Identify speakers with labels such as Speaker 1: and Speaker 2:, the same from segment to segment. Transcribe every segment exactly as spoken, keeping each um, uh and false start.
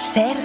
Speaker 1: Ser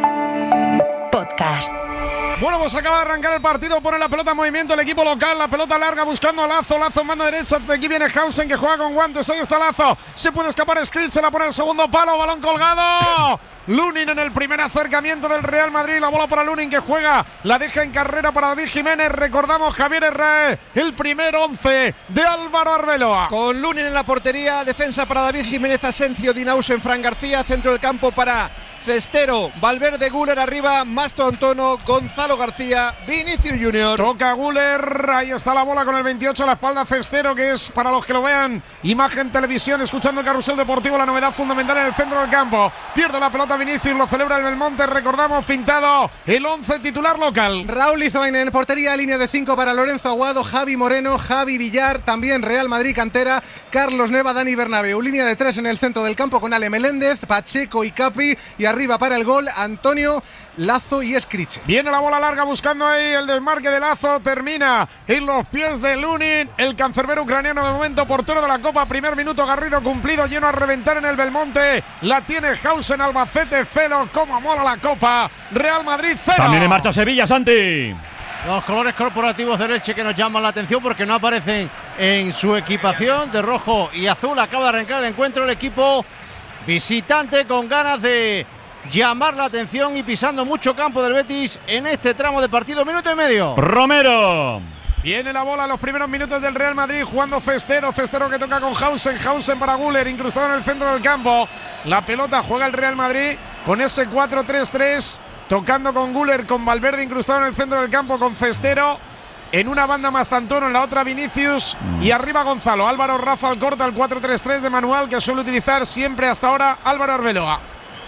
Speaker 1: Podcast.
Speaker 2: Bueno, pues acaba de arrancar el partido, pone la pelota en movimiento el equipo local, la pelota larga buscando a Lazo, Lazo en banda derecha, aquí viene Hausen que juega con guantes, ahí está Lazo, se puede escapar Skrich, se la pone el segundo palo, balón colgado, Lunin en el primer acercamiento del Real Madrid, la bola para Lunin que juega, la deja en carrera para David Jiménez, recordamos Javier Herrera, el primer once de Álvaro Arbeloa.
Speaker 3: Con Lunin en la portería, defensa para David Jiménez, Asencio, Dinausen, Fran García, centro del campo para Cestero, Valverde, Güler arriba, Masto Antono, Gonzalo García, Vinicius Junior.
Speaker 2: Toca Güler, ahí está la bola con el veintiocho a la espalda Cestero, que es para los que lo vean, imagen televisión, escuchando el carrusel deportivo, la novedad fundamental en el centro del campo. Pierde la pelota Vinicius, lo celebra el Belmonte, recordamos pintado el once titular local.
Speaker 3: Raúl Izoinen en portería, línea de cinco para Lorenzo Aguado, Javi Moreno, Javi Villar, también Real Madrid cantera, Carlos Neva, Dani Bernabéu, línea de tres en el centro del campo con Ale Meléndez, Pacheco y Capi, y arriba para el gol Antonio, Lazo y Skrich.
Speaker 2: Viene la bola larga buscando ahí el desmarque de Lazo, termina en los pies de Lunin, el cancerbero ucraniano de momento portero de la Copa, primer minuto Garrido cumplido, lleno a reventar en el Belmonte, la tiene Hausen, Albacete cero, como mola la Copa, Real Madrid cero.
Speaker 4: También en marcha Sevilla, Santi.
Speaker 5: Los colores corporativos del Elche que nos llaman la atención porque no aparecen en su equipación de rojo y azul. Acaba de arrancar el encuentro el equipo visitante con ganas de llamar la atención y pisando mucho campo del Betis en este tramo de partido, minuto y medio.
Speaker 4: Romero.
Speaker 2: Viene la bola a los primeros minutos del Real Madrid jugando Cestero, Cestero que toca con Hausen, Hausen para Güler, incrustado en el centro del campo. La pelota juega el Real Madrid con ese cuatro tres tres, tocando con Güler, con Valverde incrustado en el centro del campo, con Cestero. En una banda Mastantuono, en la otra Vinicius mm. y arriba Gonzalo. Álvaro Rafa al corta, el cuatro tres tres de manual que suele utilizar siempre hasta ahora Álvaro Arbeloa.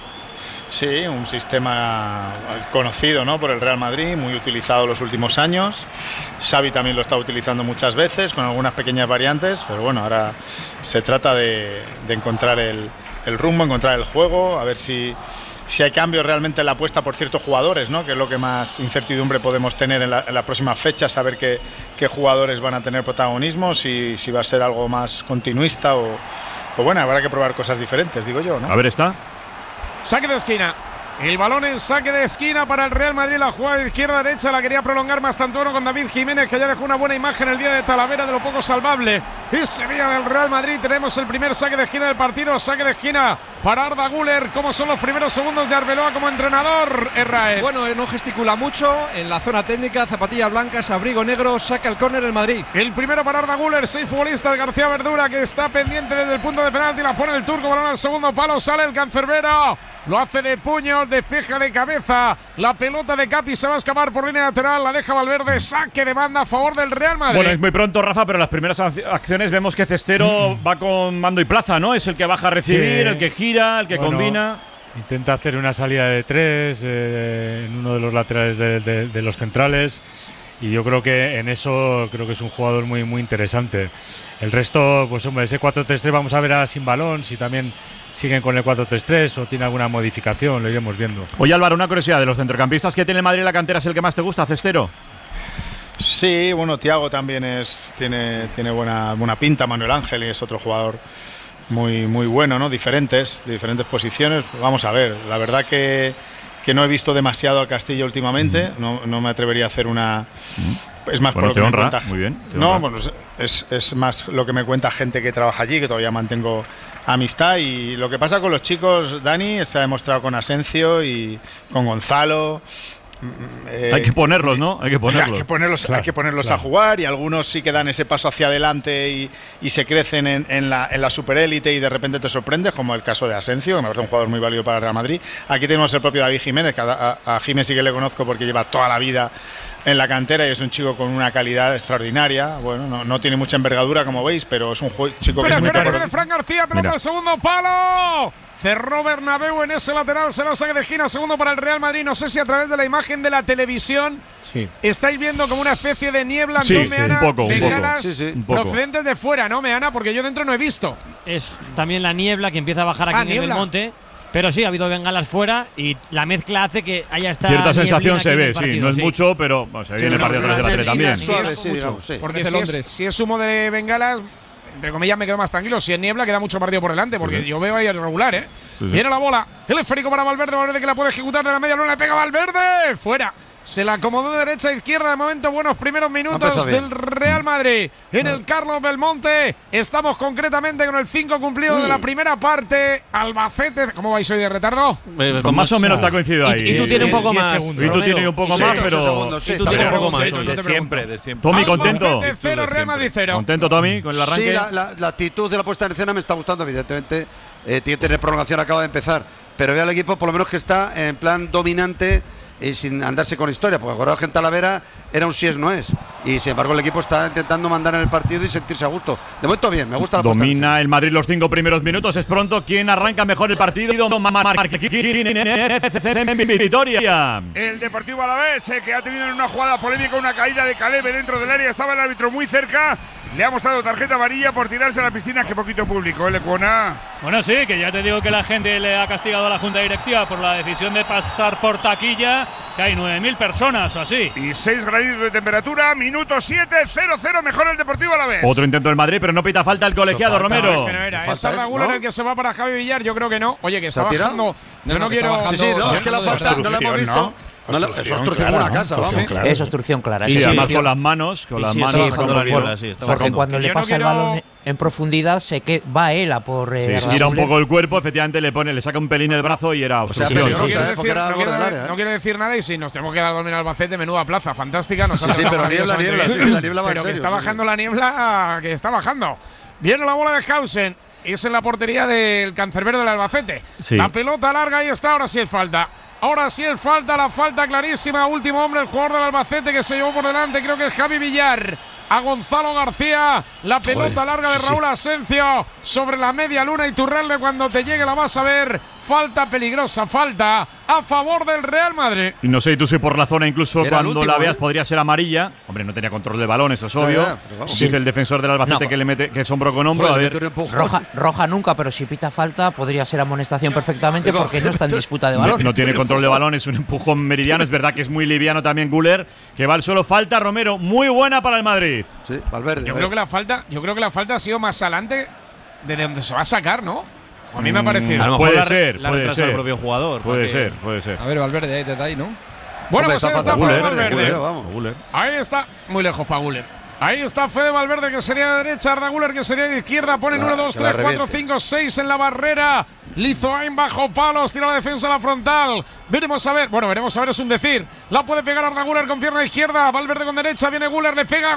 Speaker 6: Sí, un sistema conocido, ¿no?, por el Real Madrid, muy utilizado los últimos años. Xavi también lo está utilizando muchas veces, con algunas pequeñas variantes, pero bueno, ahora se trata de, de encontrar el, el rumbo, encontrar el juego, a ver si, si hay cambios realmente en la apuesta por ciertos jugadores, ¿no?, que es lo que más incertidumbre podemos tener en, la, en las próximas fechas, saber qué, qué jugadores van a tener protagonismo, si, si va a ser algo más continuista o, o bueno, habrá que probar cosas diferentes, digo yo, ¿no?
Speaker 4: A ver, está.
Speaker 2: Saque de esquina. El balón en saque de esquina para el Real Madrid. La jugada de izquierda a derecha la quería prolongar Mastantuono con David Jiménez, que ya dejó una buena imagen el día de Talavera de lo poco salvable. Ese día del Real Madrid tenemos el primer saque de esquina del partido. Saque de esquina para Arda Güler. ¿Cómo son los primeros segundos de Arbeloa como entrenador, Herrera?
Speaker 3: Bueno, no gesticula mucho en la zona técnica, zapatillas blancas, abrigo negro, saca el córner el Madrid.
Speaker 2: El primero para Arda Güler, seis futbolistas, García Verdura que está pendiente desde el punto de penalti, la pone el turco, balón al segundo palo, sale el cancerbero. Lo hace de puños, despeja de cabeza. La pelota de Capi se va a escapar por línea lateral. La deja Valverde. Saque de banda a favor del Real Madrid.
Speaker 4: Bueno, es muy pronto, Rafa, pero las primeras acciones vemos que Cestero va con mando y plaza, ¿no? Es el que baja a recibir, sí, el que gira, el que bueno, combina.
Speaker 7: Intenta hacer una salida de tres eh, en uno de los laterales de, de, de los centrales. Y yo creo que en eso creo que es un jugador muy, muy interesante. El resto, pues hombre, ese cuatro tres tres vamos a ver a sin balón, si también siguen con el cuatro tres tres o tiene alguna modificación, lo iremos viendo.
Speaker 4: Oye, Álvaro, una curiosidad, de los centrocampistas que tiene el Madrid en la cantera, ¿es el que más te gusta, Cestero?
Speaker 6: Sí, bueno, Thiago también es, tiene, tiene buena, buena pinta, Manuel Ángel es otro jugador muy, muy bueno, ¿no? Diferentes, de diferentes posiciones. Vamos a ver, la verdad que, que no he visto demasiado al Castillo últimamente, mm. no, no me atrevería a hacer una... Mm. Es más
Speaker 4: bueno,
Speaker 6: por lo que
Speaker 4: honra,
Speaker 6: me cuenta.
Speaker 4: Muy bien,
Speaker 6: no, bueno, es, es más lo que me cuenta gente que trabaja allí, que todavía mantengo amistad. Y lo que pasa con los chicos, Dani, se ha demostrado con Asencio y con Gonzalo.
Speaker 4: Eh, hay que ponerlos, ¿no? Hay que ponerlos.
Speaker 6: Hay que ponerlos,
Speaker 7: claro,
Speaker 6: hay que ponerlos
Speaker 7: claro.
Speaker 6: a jugar, y algunos sí que dan ese paso hacia adelante y, y se crecen en, en la, en la superélite y de repente te sorprendes, como el caso de Asencio, que me parece un jugador muy válido para el Real Madrid. Aquí tenemos el propio David Jiménez, que a, a, a Jiménez sí que le conozco porque lleva toda la vida en la cantera y es un chico con una calidad extraordinaria. Bueno, no, no tiene mucha envergadura, como veis, pero es un chico
Speaker 2: pero
Speaker 6: que es muy
Speaker 2: capaz. De Fran García, pelota al segundo palo. Cerró Bernabéu en ese lateral, se lo saque de esquina, segundo para el Real Madrid. No sé si a través de la imagen de la televisión sí. estáis viendo como una especie de niebla,
Speaker 4: sí,
Speaker 2: Antón
Speaker 4: sí,
Speaker 2: Meana,
Speaker 4: un poco, un
Speaker 2: bengalas
Speaker 4: poco. Sí, sí. Un poco.
Speaker 2: procedentes de fuera, ¿no, Meana? Porque yo dentro no he visto.
Speaker 8: Es también la niebla que empieza a bajar aquí
Speaker 2: ah,
Speaker 8: en el monte. Pero sí, ha habido bengalas fuera y la mezcla hace que haya esta
Speaker 4: cierta sensación se ve,
Speaker 8: partido,
Speaker 4: sí, no es
Speaker 8: sí.
Speaker 4: mucho, pero bueno, se viene sí, el partido no, atrás de la tele también.
Speaker 2: Sí, sí, sí, porque si es, si es humo de bengalas, entre comillas, me quedo más tranquilo. Si es niebla, queda mucho partido por delante, porque
Speaker 4: sí.
Speaker 2: yo veo ahí el regular, ¿eh?
Speaker 4: Sí, sí.
Speaker 2: Viene la bola, el esférico para Valverde, Valverde que la puede ejecutar de la media luna, le pega Valverde, fuera. Se la acomodó de derecha a izquierda. De momento, buenos primeros minutos del Real Madrid en el Carlos Belmonte. Estamos concretamente con el cinco cumplido de la primera parte. Albacete. ¿Cómo vais hoy de retardo?
Speaker 4: Eh, pues más o menos está coincidido ahí.
Speaker 8: Y, y tú tienes un poco más.
Speaker 4: Y tú tienes un poco
Speaker 8: sí,
Speaker 4: más, pero.
Speaker 8: Segundos, sí, y tú tienes un poco más.
Speaker 9: De siempre, de siempre.
Speaker 4: Tommy, contento.
Speaker 2: Albacete cero, Real Madrid cero.
Speaker 4: Contento, Tommy, con el arranque.
Speaker 10: Sí, la, la, la actitud de la puesta en escena me está gustando, evidentemente. Eh, tiene que tener prolongación, acaba de empezar. Pero veo al equipo, por lo menos, que está en plan dominante. Y sin andarse con historia, porque acordaos que en Talavera era un si es no es. Y sin embargo el equipo está intentando mandar en el partido y sentirse a gusto. De momento bien, me gusta la
Speaker 4: Domina el Madrid los cinco primeros minutos. Es pronto. ¿Quién arranca mejor el partido? Victoria.
Speaker 11: El Deportivo Alavés, eh, que ha tenido en una jugada polémica una caída de Calebe dentro del área. Estaba el árbitro muy cerca. Le ha mostrado tarjeta amarilla por tirarse a la piscina. Que poquito público, ¿eh, Lecuona?
Speaker 12: Bueno, sí, que ya te digo que la gente le ha castigado a la Junta Directiva por la decisión de pasar por taquilla, que hay nueve mil personas o así.
Speaker 11: Y seis graditos de temperatura, minuto siete, cero cero, mejor el Deportivo Alavés.
Speaker 4: Otro intento del Madrid, pero no pita falta el colegiado,
Speaker 2: falta,
Speaker 4: Romero.
Speaker 2: No, es que no era. ¿Es Arda Güler el que se va para Javi Villar? Yo creo que no. Oye, que está bajando.
Speaker 3: No,
Speaker 2: yo no,
Speaker 3: no
Speaker 2: quiero.
Speaker 3: bajando,
Speaker 10: sí, sí, no, es que la falta no la hemos visto.
Speaker 6: ¿no?
Speaker 10: No, la, es obstrucción de una casa, vamos.
Speaker 6: Claro.
Speaker 13: Es obstrucción clara.
Speaker 4: Y
Speaker 13: sí,
Speaker 4: además
Speaker 13: sí,
Speaker 4: con las manos, con
Speaker 8: y
Speaker 4: las
Speaker 8: sí,
Speaker 4: manos.
Speaker 8: sí,
Speaker 4: sacando
Speaker 8: cuando la
Speaker 4: por-
Speaker 8: viola, sí, está
Speaker 13: porque
Speaker 8: bajando.
Speaker 13: cuando
Speaker 2: Que
Speaker 13: le
Speaker 2: yo no
Speaker 13: pasa el
Speaker 2: quiero-
Speaker 13: balón en profundidad, sé que va él a por. Eh,
Speaker 4: Sí,
Speaker 13: Arda
Speaker 4: gira un
Speaker 13: Güler.
Speaker 4: poco el cuerpo, efectivamente le pone, le saca un pelín el brazo y era
Speaker 10: O sea,
Speaker 4: obstrucción.
Speaker 10: peligrosa,
Speaker 2: No quiero,
Speaker 10: ¿eh? Porque
Speaker 2: decir,
Speaker 10: era
Speaker 2: no,
Speaker 10: algo
Speaker 2: quiero,
Speaker 10: del área, ¿eh?
Speaker 2: no quiero decir nada y si nos tenemos que dar dormir al Albacete, menuda plaza, fantástica. Nos
Speaker 10: Sí,
Speaker 2: ha
Speaker 10: sí,
Speaker 2: tratado
Speaker 10: pero niebla,
Speaker 2: maravillosamente
Speaker 10: niebla,
Speaker 2: bien.
Speaker 10: sí, la niebla va en
Speaker 2: Pero que
Speaker 10: serio,
Speaker 2: está
Speaker 10: sí,
Speaker 2: bajando la niebla, que está bajando. Viene la bola de Hausen. Es en la portería del cancerbero del Albacete.
Speaker 4: Sí.
Speaker 2: La pelota larga, ahí está, ahora sí es falta. Ahora sí es falta, la falta clarísima. Último hombre, el jugador del Albacete que se llevó por delante, creo que es Javi Villar. A Gonzalo García, la pelota
Speaker 10: Joder,
Speaker 2: larga de
Speaker 10: sí,
Speaker 2: Raúl
Speaker 10: sí.
Speaker 2: Asencio sobre la media luna. Y Turralde, cuando te llegue la vas a ver. Falta peligrosa, falta a favor del Real Madrid.
Speaker 4: Y no sé, tú soy por la zona, incluso
Speaker 10: Era el
Speaker 4: cuando
Speaker 10: último,
Speaker 4: la veas
Speaker 10: ¿eh?
Speaker 4: podría ser amarilla. Hombre, no tenía control de balón, eso es obvio.
Speaker 10: Ya, ya, pero vamos.
Speaker 4: Dice el defensor del Albacete
Speaker 13: No,
Speaker 4: que le mete, que es hombro con hombro.
Speaker 10: Joder,
Speaker 4: a
Speaker 10: le
Speaker 4: ver.
Speaker 10: mete un empujón.
Speaker 13: Roja, roja nunca, pero si pita falta podría ser amonestación perfectamente
Speaker 10: Digo,
Speaker 13: porque no está en disputa de
Speaker 4: No,
Speaker 13: balón.
Speaker 4: no tiene control de balón, es un empujón meridiano. Es verdad que es muy liviano también Güler, que va al suelo. Falta Romero, muy buena para el Madrid.
Speaker 10: Sí, Valverde.
Speaker 2: Yo
Speaker 10: a
Speaker 2: creo
Speaker 10: ver.
Speaker 2: que la falta, yo creo que la falta ha sido más adelante de donde se va a sacar, ¿no? A mí me ha parecido.
Speaker 8: A lo mejor
Speaker 4: Puede
Speaker 8: la,
Speaker 4: ser,
Speaker 8: la
Speaker 4: puede
Speaker 8: retrasa el
Speaker 4: ser.
Speaker 8: propio jugador.
Speaker 4: Puede
Speaker 8: porque-
Speaker 4: ser, puede ser.
Speaker 3: A ver, Valverde, ahí te ahí, ¿no?
Speaker 2: Bueno,
Speaker 10: Hombre,
Speaker 2: pues
Speaker 10: esa
Speaker 2: ahí está
Speaker 10: falta
Speaker 2: Fede
Speaker 10: Güler,
Speaker 2: Valverde.
Speaker 10: Güler, vamos.
Speaker 4: Güler.
Speaker 2: Ahí está, muy lejos para Güler. Ahí está Fede Valverde, que sería de derecha, Arda Güler, que sería de izquierda. Ponen
Speaker 10: Claro,
Speaker 2: uno, dos,
Speaker 10: que la
Speaker 2: tres, cuatro,
Speaker 10: reviente.
Speaker 2: cinco, seis en la barrera. Lizoain bajo palos, tira la defensa a la frontal. Veremos a ver, bueno, veremos a ver, es un decir. La puede pegar Arda Güler con pierna izquierda. Valverde con derecha, viene Güler, le pega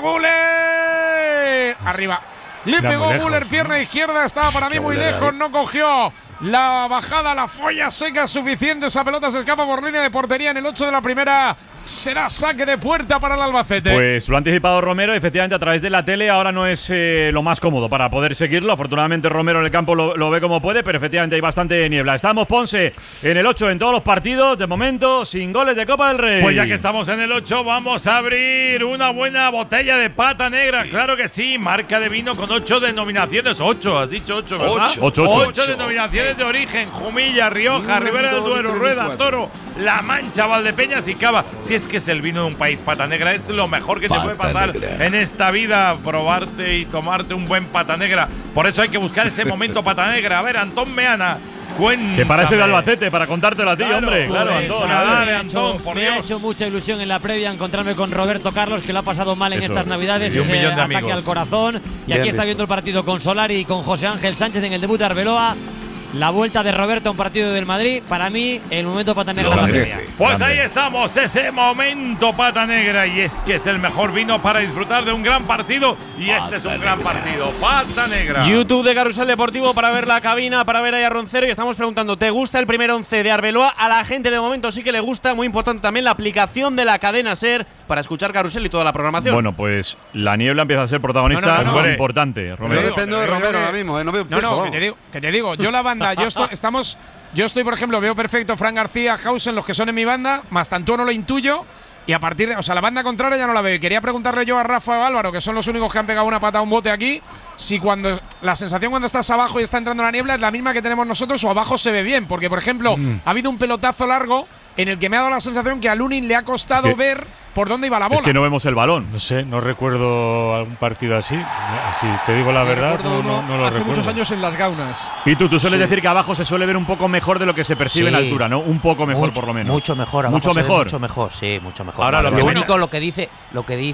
Speaker 2: Güler. Arriba. Le
Speaker 7: Era
Speaker 2: pegó
Speaker 7: muy
Speaker 2: Güler,
Speaker 7: lejos,
Speaker 2: pierna izquierda, estaba para mí
Speaker 10: Qué
Speaker 2: muy
Speaker 10: Güler
Speaker 2: lejos,
Speaker 10: ahí.
Speaker 2: no cogió la bajada, la folla seca suficiente. Esa pelota se escapa por línea de portería en el ocho de la primera. Será saque de puerta para el Albacete.
Speaker 4: Pues lo ha anticipado Romero, efectivamente a través de la tele ahora no es eh, lo más cómodo para poder seguirlo. Afortunadamente Romero en el campo lo, lo ve como puede, pero efectivamente hay bastante niebla. Estamos, Ponce, en el ocho en todos los partidos, de momento sin goles de Copa del Rey.
Speaker 9: Pues ya que estamos en el ocho, vamos a abrir una buena botella de pata negra. Claro que sí, marca de vino con ocho denominaciones. ocho, has dicho ocho, ¿verdad?
Speaker 4: Ocho. Ocho, ocho.
Speaker 9: Ocho denominaciones de origen: Jumilla, Rioja, Ribera del Duero, Rueda, Toro, La Mancha, Valdepeñas y Cava. Si es que es el vino de un país, pata negra es lo mejor que te puede pasar en esta vida, probarte y tomarte un buen pata negra. Por eso hay que buscar ese momento pata negra. A ver, Antón Meana, cuéntame.
Speaker 4: Que para eso es de Albacete, para contártelo a ti,
Speaker 9: Claro,
Speaker 4: hombre. Claro,
Speaker 8: Pues,
Speaker 4: Antón.
Speaker 8: a
Speaker 4: a
Speaker 8: ver,
Speaker 4: ver.
Speaker 9: dale,
Speaker 8: me ha
Speaker 9: Antón,
Speaker 8: hecho-
Speaker 9: por
Speaker 8: me ha
Speaker 9: Dios.
Speaker 8: hecho mucha ilusión en la previa encontrarme con Roberto Carlos, que lo ha pasado mal en
Speaker 4: Eso.
Speaker 8: estas navidades.
Speaker 9: Y un
Speaker 8: ese
Speaker 9: millón de
Speaker 8: ataque
Speaker 9: amigos.
Speaker 8: al corazón. Y
Speaker 10: Bien
Speaker 8: aquí está
Speaker 10: visto.
Speaker 8: viendo el partido con Solari y con José Ángel Sánchez en el debut de Arbeloa. La vuelta de Roberto a un partido del Madrid, para mí, el momento pata negra de la previa.
Speaker 9: Pues ahí estamos, ese momento pata negra. Y es que es el mejor vino para disfrutar de un gran partido. Y este es un gran partido, pata negra.
Speaker 14: YouTube de Carrusel Deportivo para ver la cabina, para ver ahí a Roncero. Y estamos preguntando, ¿te gusta el primer once de Arbeloa? A la gente de momento sí que le gusta. Muy importante también la aplicación de la cadena SER para escuchar Carrusel y toda la programación.
Speaker 4: Bueno, pues la niebla empieza a ser protagonista
Speaker 2: No, no, no,
Speaker 4: muy
Speaker 2: no.
Speaker 4: importante,
Speaker 10: Yo
Speaker 4: Romero.
Speaker 10: dependo de
Speaker 2: Pero yo
Speaker 10: Romero
Speaker 2: creo que-
Speaker 10: ahora mismo, ¿eh? No veo
Speaker 2: No,
Speaker 10: pijo,
Speaker 2: no, que
Speaker 10: vamos.
Speaker 2: te digo, que te digo, yo la banda, yo estoy, estamos, yo estoy, por ejemplo, veo perfecto Fran García, Hausen, los que son en mi banda, más tanto no lo intuyo. Y a partir de, o sea, la banda contraria ya no la veo. Y quería preguntarle yo a Rafa o a Álvaro, que son los únicos que han pegado una pata a un bote aquí, si cuando la sensación cuando estás abajo y está entrando la niebla es la misma que tenemos nosotros o abajo se ve bien. Porque, por ejemplo, ha habido un pelotazo largo en el que me ha dado la sensación que a Lunin le ha costado
Speaker 4: Que-
Speaker 2: ver por dónde iba la bola.
Speaker 4: Es que no vemos el balón.
Speaker 7: No sé, no recuerdo algún partido así. Si te digo la
Speaker 3: Yo
Speaker 7: verdad,
Speaker 3: recuerdo
Speaker 7: no, no,
Speaker 3: uno
Speaker 7: no lo
Speaker 3: hace
Speaker 7: recuerdo.
Speaker 3: muchos años en las Gaunas.
Speaker 4: Y tú, tú sueles
Speaker 13: Sí.
Speaker 4: decir que abajo se suele ver un poco mejor de lo que se percibe
Speaker 13: Sí.
Speaker 4: en altura, ¿no? Un poco mejor,
Speaker 13: Mucho-
Speaker 4: por lo menos.
Speaker 13: Mucho mejor, abajo
Speaker 4: Mucho
Speaker 13: se ve
Speaker 4: mejor.
Speaker 13: Mucho mejor, sí, mucho mejor.
Speaker 9: Ahora
Speaker 13: Vale,
Speaker 9: lo
Speaker 13: lo
Speaker 9: que-
Speaker 13: único,
Speaker 9: bueno.
Speaker 13: lo que dice, lo que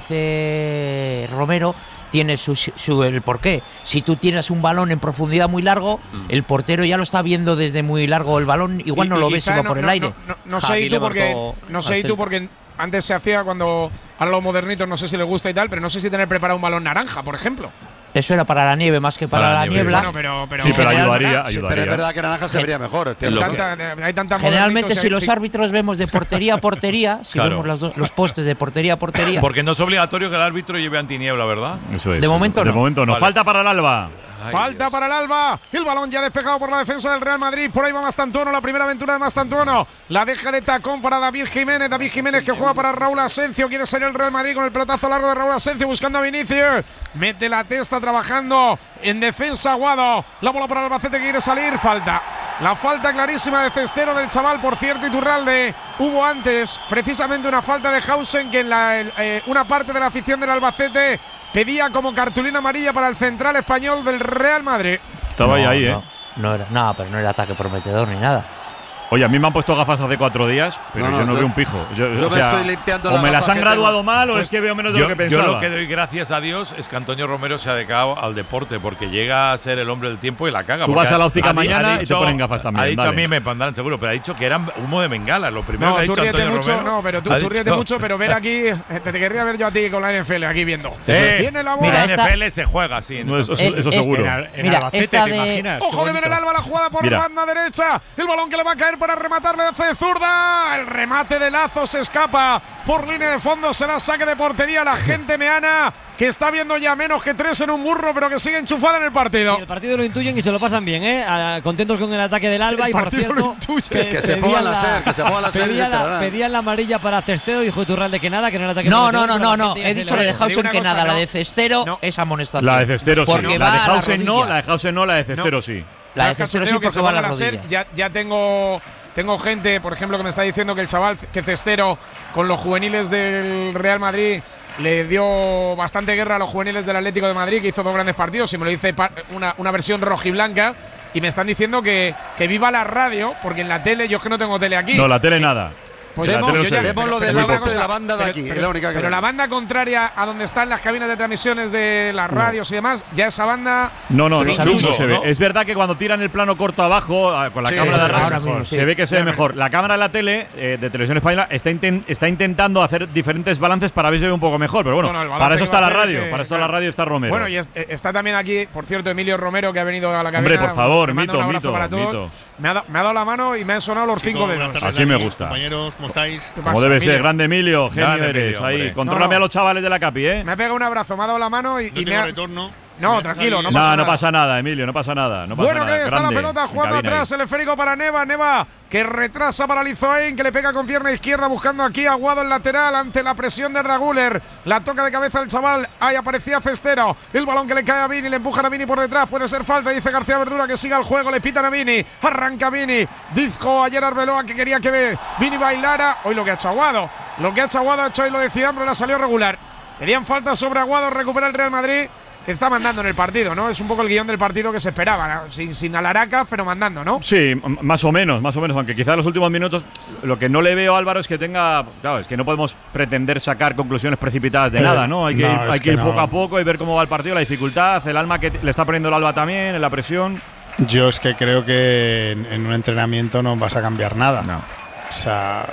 Speaker 13: dice Romero tiene su, su el porqué. Si tú tienes un balón en profundidad muy largo,
Speaker 9: Mm.
Speaker 13: el portero ya lo está viendo desde muy largo el balón, igual
Speaker 2: Y-
Speaker 13: no
Speaker 2: y
Speaker 13: lo ves
Speaker 2: quizá
Speaker 13: sino
Speaker 2: no-
Speaker 13: por el
Speaker 2: no-
Speaker 13: aire.
Speaker 2: No, no, no sé
Speaker 14: Javi
Speaker 2: y tú porque
Speaker 14: levantó
Speaker 2: no sé
Speaker 14: al
Speaker 2: y tú
Speaker 14: centro.
Speaker 2: porque antes se hacía cuando ahora los modernitos no sé si les gusta y tal, pero no sé si tener preparado un balón naranja, por ejemplo.
Speaker 13: Eso era para la nieve más que para,
Speaker 4: Para la
Speaker 13: la
Speaker 4: nieve.
Speaker 13: niebla.
Speaker 2: Bueno, pero, pero
Speaker 4: Sí, pero
Speaker 13: Generalmente-
Speaker 4: ayudaría,
Speaker 10: Sí,
Speaker 4: ayudaría.
Speaker 10: pero es verdad que naranja se vería mejor. Tío.
Speaker 9: Lo que-
Speaker 2: tanta- hay tantas
Speaker 13: Generalmente
Speaker 2: modernitos y
Speaker 13: si
Speaker 2: hay-
Speaker 13: los árbitros vemos de portería a portería, si
Speaker 9: Claro.
Speaker 13: vemos los, dos- los postes de portería a portería,
Speaker 9: Porque no es obligatorio que el árbitro lleve antiniebla, ¿verdad?
Speaker 4: Eso es.
Speaker 13: De momento
Speaker 4: De
Speaker 13: no.
Speaker 4: momento no.
Speaker 9: Vale.
Speaker 4: Falta para el Alba.
Speaker 9: Ay,
Speaker 2: Falta
Speaker 9: Dios.
Speaker 2: para el Alba. El balón ya despejado por la defensa del Real Madrid. Por ahí va Mastantuono. La primera aventura de Mastantuono. La deja de tacón para David Jiménez. David Jiménez que juega para Raúl Asencio. Quiere salir el Real Madrid con el pelotazo largo de Raúl Asencio buscando a Vinicius. Mete la testa trabajando en defensa Aguado. La bola para el Albacete que quiere salir. Falta. La falta clarísima de Cestero del chaval. Por cierto, Iturralde. Hubo antes precisamente una falta de Hausen que en la, el, eh, una parte de la afición del Albacete pedía como cartulina amarilla para el central español del Real Madrid.
Speaker 4: Estaba ahí,
Speaker 13: no,
Speaker 4: ahí,
Speaker 13: no,
Speaker 4: ¿eh?
Speaker 13: no era, no, pero no era ataque prometedor ni nada.
Speaker 4: Oye, a mí me han puesto gafas hace cuatro días, pero
Speaker 10: No, no,
Speaker 4: yo no
Speaker 10: yo-
Speaker 4: veo un pijo. Yo,
Speaker 10: yo
Speaker 4: o
Speaker 10: me
Speaker 4: sea,
Speaker 10: estoy limpiando
Speaker 4: o
Speaker 10: las
Speaker 4: me las
Speaker 10: gafas
Speaker 4: han
Speaker 10: que
Speaker 4: graduado
Speaker 10: tengo.
Speaker 4: mal o es que veo menos de
Speaker 9: Yo,
Speaker 4: lo que
Speaker 9: yo
Speaker 4: pensaba.
Speaker 9: lo que doy gracias a Dios es que Antonio Romero se ha dedicado al deporte porque llega a ser el hombre del tiempo y la caga.
Speaker 4: Tú
Speaker 9: porque
Speaker 4: vas a la óptica
Speaker 9: ha di-
Speaker 4: mañana
Speaker 9: ha
Speaker 4: y te
Speaker 9: dicho-
Speaker 4: ponen gafas también,
Speaker 9: Ha dicho
Speaker 4: vale.
Speaker 9: a mí me pondrán seguro, pero ha dicho que eran humo de bengala. Lo primero
Speaker 2: No,
Speaker 9: que ha
Speaker 2: tú
Speaker 9: dicho
Speaker 2: ríete
Speaker 9: Antonio
Speaker 2: mucho,
Speaker 9: Romero.
Speaker 2: no, pero tú,
Speaker 9: ha
Speaker 2: tú ríete
Speaker 9: dicho-
Speaker 2: mucho, pero ver aquí, eh, te, te querría ver yo a ti con la N F L aquí viendo.
Speaker 9: Eh,
Speaker 2: Viene la
Speaker 9: en
Speaker 2: bola.
Speaker 9: la
Speaker 13: esta-
Speaker 9: N F L se juega así. en
Speaker 4: No,
Speaker 9: eso.
Speaker 4: eso, eso, eso
Speaker 13: Es-
Speaker 4: seguro.
Speaker 13: es-
Speaker 7: En
Speaker 13: Mira,
Speaker 7: Albacete,
Speaker 13: esta
Speaker 7: ¿te
Speaker 13: de-
Speaker 7: imaginas?
Speaker 2: Ojo que viene el Alba, la jugada por
Speaker 4: Mira.
Speaker 2: banda derecha. El balón que le va a caer para rematarle hace de zurda. El remate de Lazo se escapa por línea de fondo. Será saque de portería. La gente meana que está viendo ya menos que tres en un burro, pero que sigue enchufada en el partido.
Speaker 8: El partido lo intuyen y se lo pasan bien, ¿eh? Ah, contentos con el ataque del Alba
Speaker 2: El
Speaker 8: y por
Speaker 2: partido lo
Speaker 8: cierto
Speaker 2: intuye.
Speaker 8: pe-
Speaker 10: Que se
Speaker 8: pedían
Speaker 10: pongan la ser, que se pongan la ser y se
Speaker 8: pedían la,
Speaker 10: enterarán.
Speaker 8: pedían la amarilla para Cestero, dijo Iturralde que nada, que no era ataque
Speaker 13: No,
Speaker 8: prometedor,
Speaker 13: no, no,
Speaker 8: pero
Speaker 13: no,
Speaker 8: la
Speaker 13: no.
Speaker 8: gente ya
Speaker 13: He
Speaker 8: se
Speaker 13: dicho
Speaker 8: le
Speaker 13: la de
Speaker 8: va.
Speaker 2: Te digo
Speaker 13: Hausen
Speaker 2: una
Speaker 13: que
Speaker 2: cosa,
Speaker 13: nada, la
Speaker 2: no.
Speaker 13: de Cestero
Speaker 2: No.
Speaker 13: es amonestación.
Speaker 4: La de Cestero sí.
Speaker 13: Porque
Speaker 4: La
Speaker 13: va
Speaker 4: de
Speaker 13: a la
Speaker 4: Hausen no,
Speaker 13: rodilla.
Speaker 4: la de Hausen no, la de Cestero sí.
Speaker 13: La de
Speaker 2: Creo
Speaker 13: Cestero sí
Speaker 2: que
Speaker 13: porque
Speaker 2: se
Speaker 13: va a la
Speaker 2: pongan a ser.
Speaker 13: rodilla.
Speaker 2: Ya, ya tengo, tengo gente, por ejemplo, que me está diciendo que el chaval que Cestero con los juveniles del Real Madrid le dio bastante guerra a los juveniles del Atlético de Madrid, que hizo dos grandes partidos, y me lo dice pa- una, una versión rojiblanca, y me están diciendo que, que viva la radio, porque en la tele, yo es que no tengo tele aquí.
Speaker 4: No, la tele nada.
Speaker 2: Pues
Speaker 4: En la
Speaker 10: Vemos-
Speaker 4: tele no se ve.
Speaker 10: vemos lo
Speaker 2: pero-
Speaker 10: del
Speaker 2: pero
Speaker 10: lado
Speaker 2: una
Speaker 10: este de
Speaker 2: cosa,
Speaker 10: la banda de
Speaker 2: pero-
Speaker 10: aquí,
Speaker 2: pero-
Speaker 10: es la única que
Speaker 2: Pero
Speaker 10: veo.
Speaker 2: la banda contraria a donde están las cabinas de transmisiones de las radios y demás, ya esa banda.
Speaker 4: No, no,
Speaker 2: se
Speaker 4: no,
Speaker 2: incluso,
Speaker 4: no se ve.
Speaker 2: ¿no?
Speaker 4: Es verdad que cuando tiran el plano corto abajo, ah, con la
Speaker 10: Sí,
Speaker 4: cámara de
Speaker 10: sí,
Speaker 4: atrás,
Speaker 13: ahora mismo, sí.
Speaker 4: se ve que se ve
Speaker 2: Ya,
Speaker 4: mejor. La cámara de la tele, eh, de Televisión Española, está, inten- está intentando hacer diferentes balances para ver si se ve un poco mejor. Pero bueno,
Speaker 2: No, no, el balance
Speaker 4: para eso
Speaker 2: que
Speaker 4: está
Speaker 2: va a
Speaker 4: la
Speaker 2: hacer
Speaker 4: radio.
Speaker 2: es que,
Speaker 4: Para eso está
Speaker 2: claro.
Speaker 4: la radio está Romero.
Speaker 2: Bueno, y es- eh, está también aquí, por cierto, Emilio Romero, que ha venido a la cabina.
Speaker 4: Hombre, por favor,
Speaker 2: Me manda
Speaker 4: mito,
Speaker 2: un abrazo
Speaker 4: mito,
Speaker 2: para todos.
Speaker 4: mito.
Speaker 2: Me ha, da- me ha dado la mano y me han sonado los cinco dedos.
Speaker 4: Así me gusta.
Speaker 15: Compañeros, ¿cómo estáis?
Speaker 2: ¿Qué
Speaker 4: Como
Speaker 2: pasa,
Speaker 4: debe
Speaker 2: Emilio?
Speaker 4: ser, grande Emilio, genio
Speaker 9: Grande
Speaker 4: eres.
Speaker 9: Emilio,
Speaker 4: Ahí,
Speaker 9: hombre.
Speaker 4: contrólame
Speaker 2: No, no.
Speaker 4: a los chavales de la Capi, ¿eh?
Speaker 2: Me ha pegado un abrazo, me ha dado la mano y,
Speaker 15: No
Speaker 2: y
Speaker 15: tengo
Speaker 2: me ha.
Speaker 15: retorno.
Speaker 2: No,
Speaker 15: Me-
Speaker 2: tranquilo, no
Speaker 4: No,
Speaker 2: pasa
Speaker 4: no
Speaker 2: nada.
Speaker 4: pasa nada, Emilio, no pasa nada. No pasa
Speaker 2: Bueno,
Speaker 4: nada.
Speaker 2: que está
Speaker 4: Grande,
Speaker 2: la pelota
Speaker 4: en
Speaker 2: jugando
Speaker 4: cabina
Speaker 2: atrás,
Speaker 4: ahí.
Speaker 2: el esférico para Neva, Neva que retrasa para Lizoain, que le pega con pierna izquierda buscando aquí a Aguado el lateral ante la presión de Arda Güler. La toca de cabeza el chaval, ahí aparecía Cestero, el balón que le cae a Vini, le empujan a Vini por detrás, puede ser falta, dice García Verdura que siga el juego, le pitan a Vini, arranca Vini, dijo ayer Arbeloa que quería que Vini bailara, hoy lo que ha hecho Aguado, lo que ha hecho Aguado ha hecho hoy lo de Zidane, pero la salió regular. Pedían falta sobre Aguado, recupera el Real Madrid, que está mandando en el partido, ¿no? Es un poco el guión del partido que se esperaba, ¿no? sin, sin alaracas, pero mandando, ¿no?
Speaker 4: Sí, m- más o menos, más o menos, aunque quizá en los últimos minutos lo que no le veo a Álvaro es que tenga, claro, es que no podemos pretender sacar conclusiones precipitadas de
Speaker 6: Eh,
Speaker 4: nada, ¿no? Hay que,
Speaker 6: no,
Speaker 4: ir,
Speaker 6: es
Speaker 4: hay
Speaker 6: que
Speaker 4: que ir
Speaker 6: no.
Speaker 4: poco a poco y ver cómo va el partido, la dificultad, el alma que t- le está poniendo el Alba también, en la presión.
Speaker 6: Yo es que creo que en, en un entrenamiento no vas a cambiar nada.
Speaker 4: No.
Speaker 6: O sea,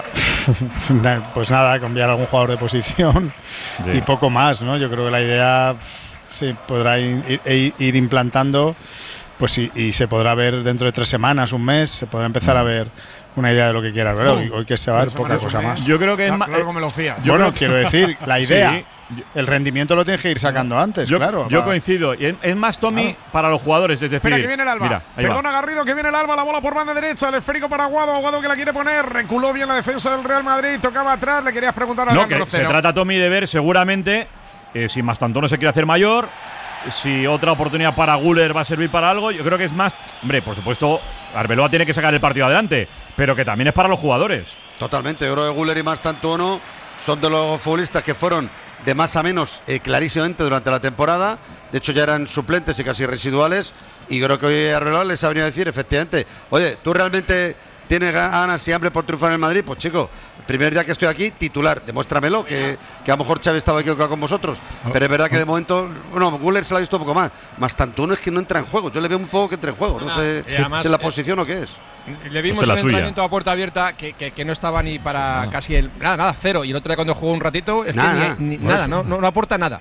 Speaker 6: na- pues nada, cambiar algún jugador de posición
Speaker 4: Sí.
Speaker 6: y poco más, ¿no? Yo creo que la idea se podrá ir, ir- ir implantando, pues y, y se podrá ver dentro de tres semanas, un mes, se podrá empezar a ver una idea de lo que quieras ver. Hoy, hoy que se va a ver
Speaker 2: Tres
Speaker 6: poca
Speaker 2: semanas,
Speaker 6: cosa
Speaker 2: un mes.
Speaker 6: más.
Speaker 4: Yo creo que es
Speaker 2: Claro,
Speaker 4: ma-
Speaker 2: claro que me lo fía.
Speaker 4: yo
Speaker 6: bueno,
Speaker 4: creo que-
Speaker 6: quiero decir, la idea,
Speaker 4: Sí.
Speaker 6: el rendimiento lo tienes que ir sacando antes,
Speaker 4: yo,
Speaker 6: claro.
Speaker 4: yo
Speaker 6: va.
Speaker 4: coincido. Y es, es más, Tommy, para los jugadores, es decir…
Speaker 2: Espera, que viene el Alba.
Speaker 4: Mira, ahí va.
Speaker 2: Perdona, Garrido, que viene el Alba. La bola por banda derecha. El esférico para Aguado. Aguado que la quiere poner. Reculó bien la defensa del Real Madrid. Tocaba atrás. Le querías preguntar a
Speaker 4: No,
Speaker 2: Alejandro
Speaker 4: que se
Speaker 2: Cero.
Speaker 4: trata, Tommy, de ver seguramente eh, si Mastantuono se quiere hacer mayor, si otra oportunidad para Güler va a servir para algo. Yo creo que es más… Hombre, por supuesto, Arbeloa tiene que sacar el partido adelante, pero que también es para los jugadores.
Speaker 10: Totalmente, yo creo que Güler y Mastantuono son de los futbolistas que fueron de más a menos eh, clarísimamente durante la temporada. De hecho ya eran suplentes y casi residuales, y creo que hoy Arbeloa les ha venido a decir efectivamente, oye, ¿tú realmente tienes ganas y hambre por triunfar en el Madrid? Pues chico, el primer día que estoy aquí, titular, demuéstramelo, que, que a lo mejor Xavi estaba equivocado con vosotros, pero es verdad que de momento, bueno, Güler se la ha visto un poco más, más tanto uno es que no entra en juego, yo le veo un poco que entra en juego, no sé si es la posición o qué es.
Speaker 15: Le vimos en el entrenamiento a puerta abierta que, que, que no estaba ni para no. casi el nada, nada, cero, y el otro día cuando jugó un ratito es nada, que nada, ni, ni, nada no, no, no aporta nada.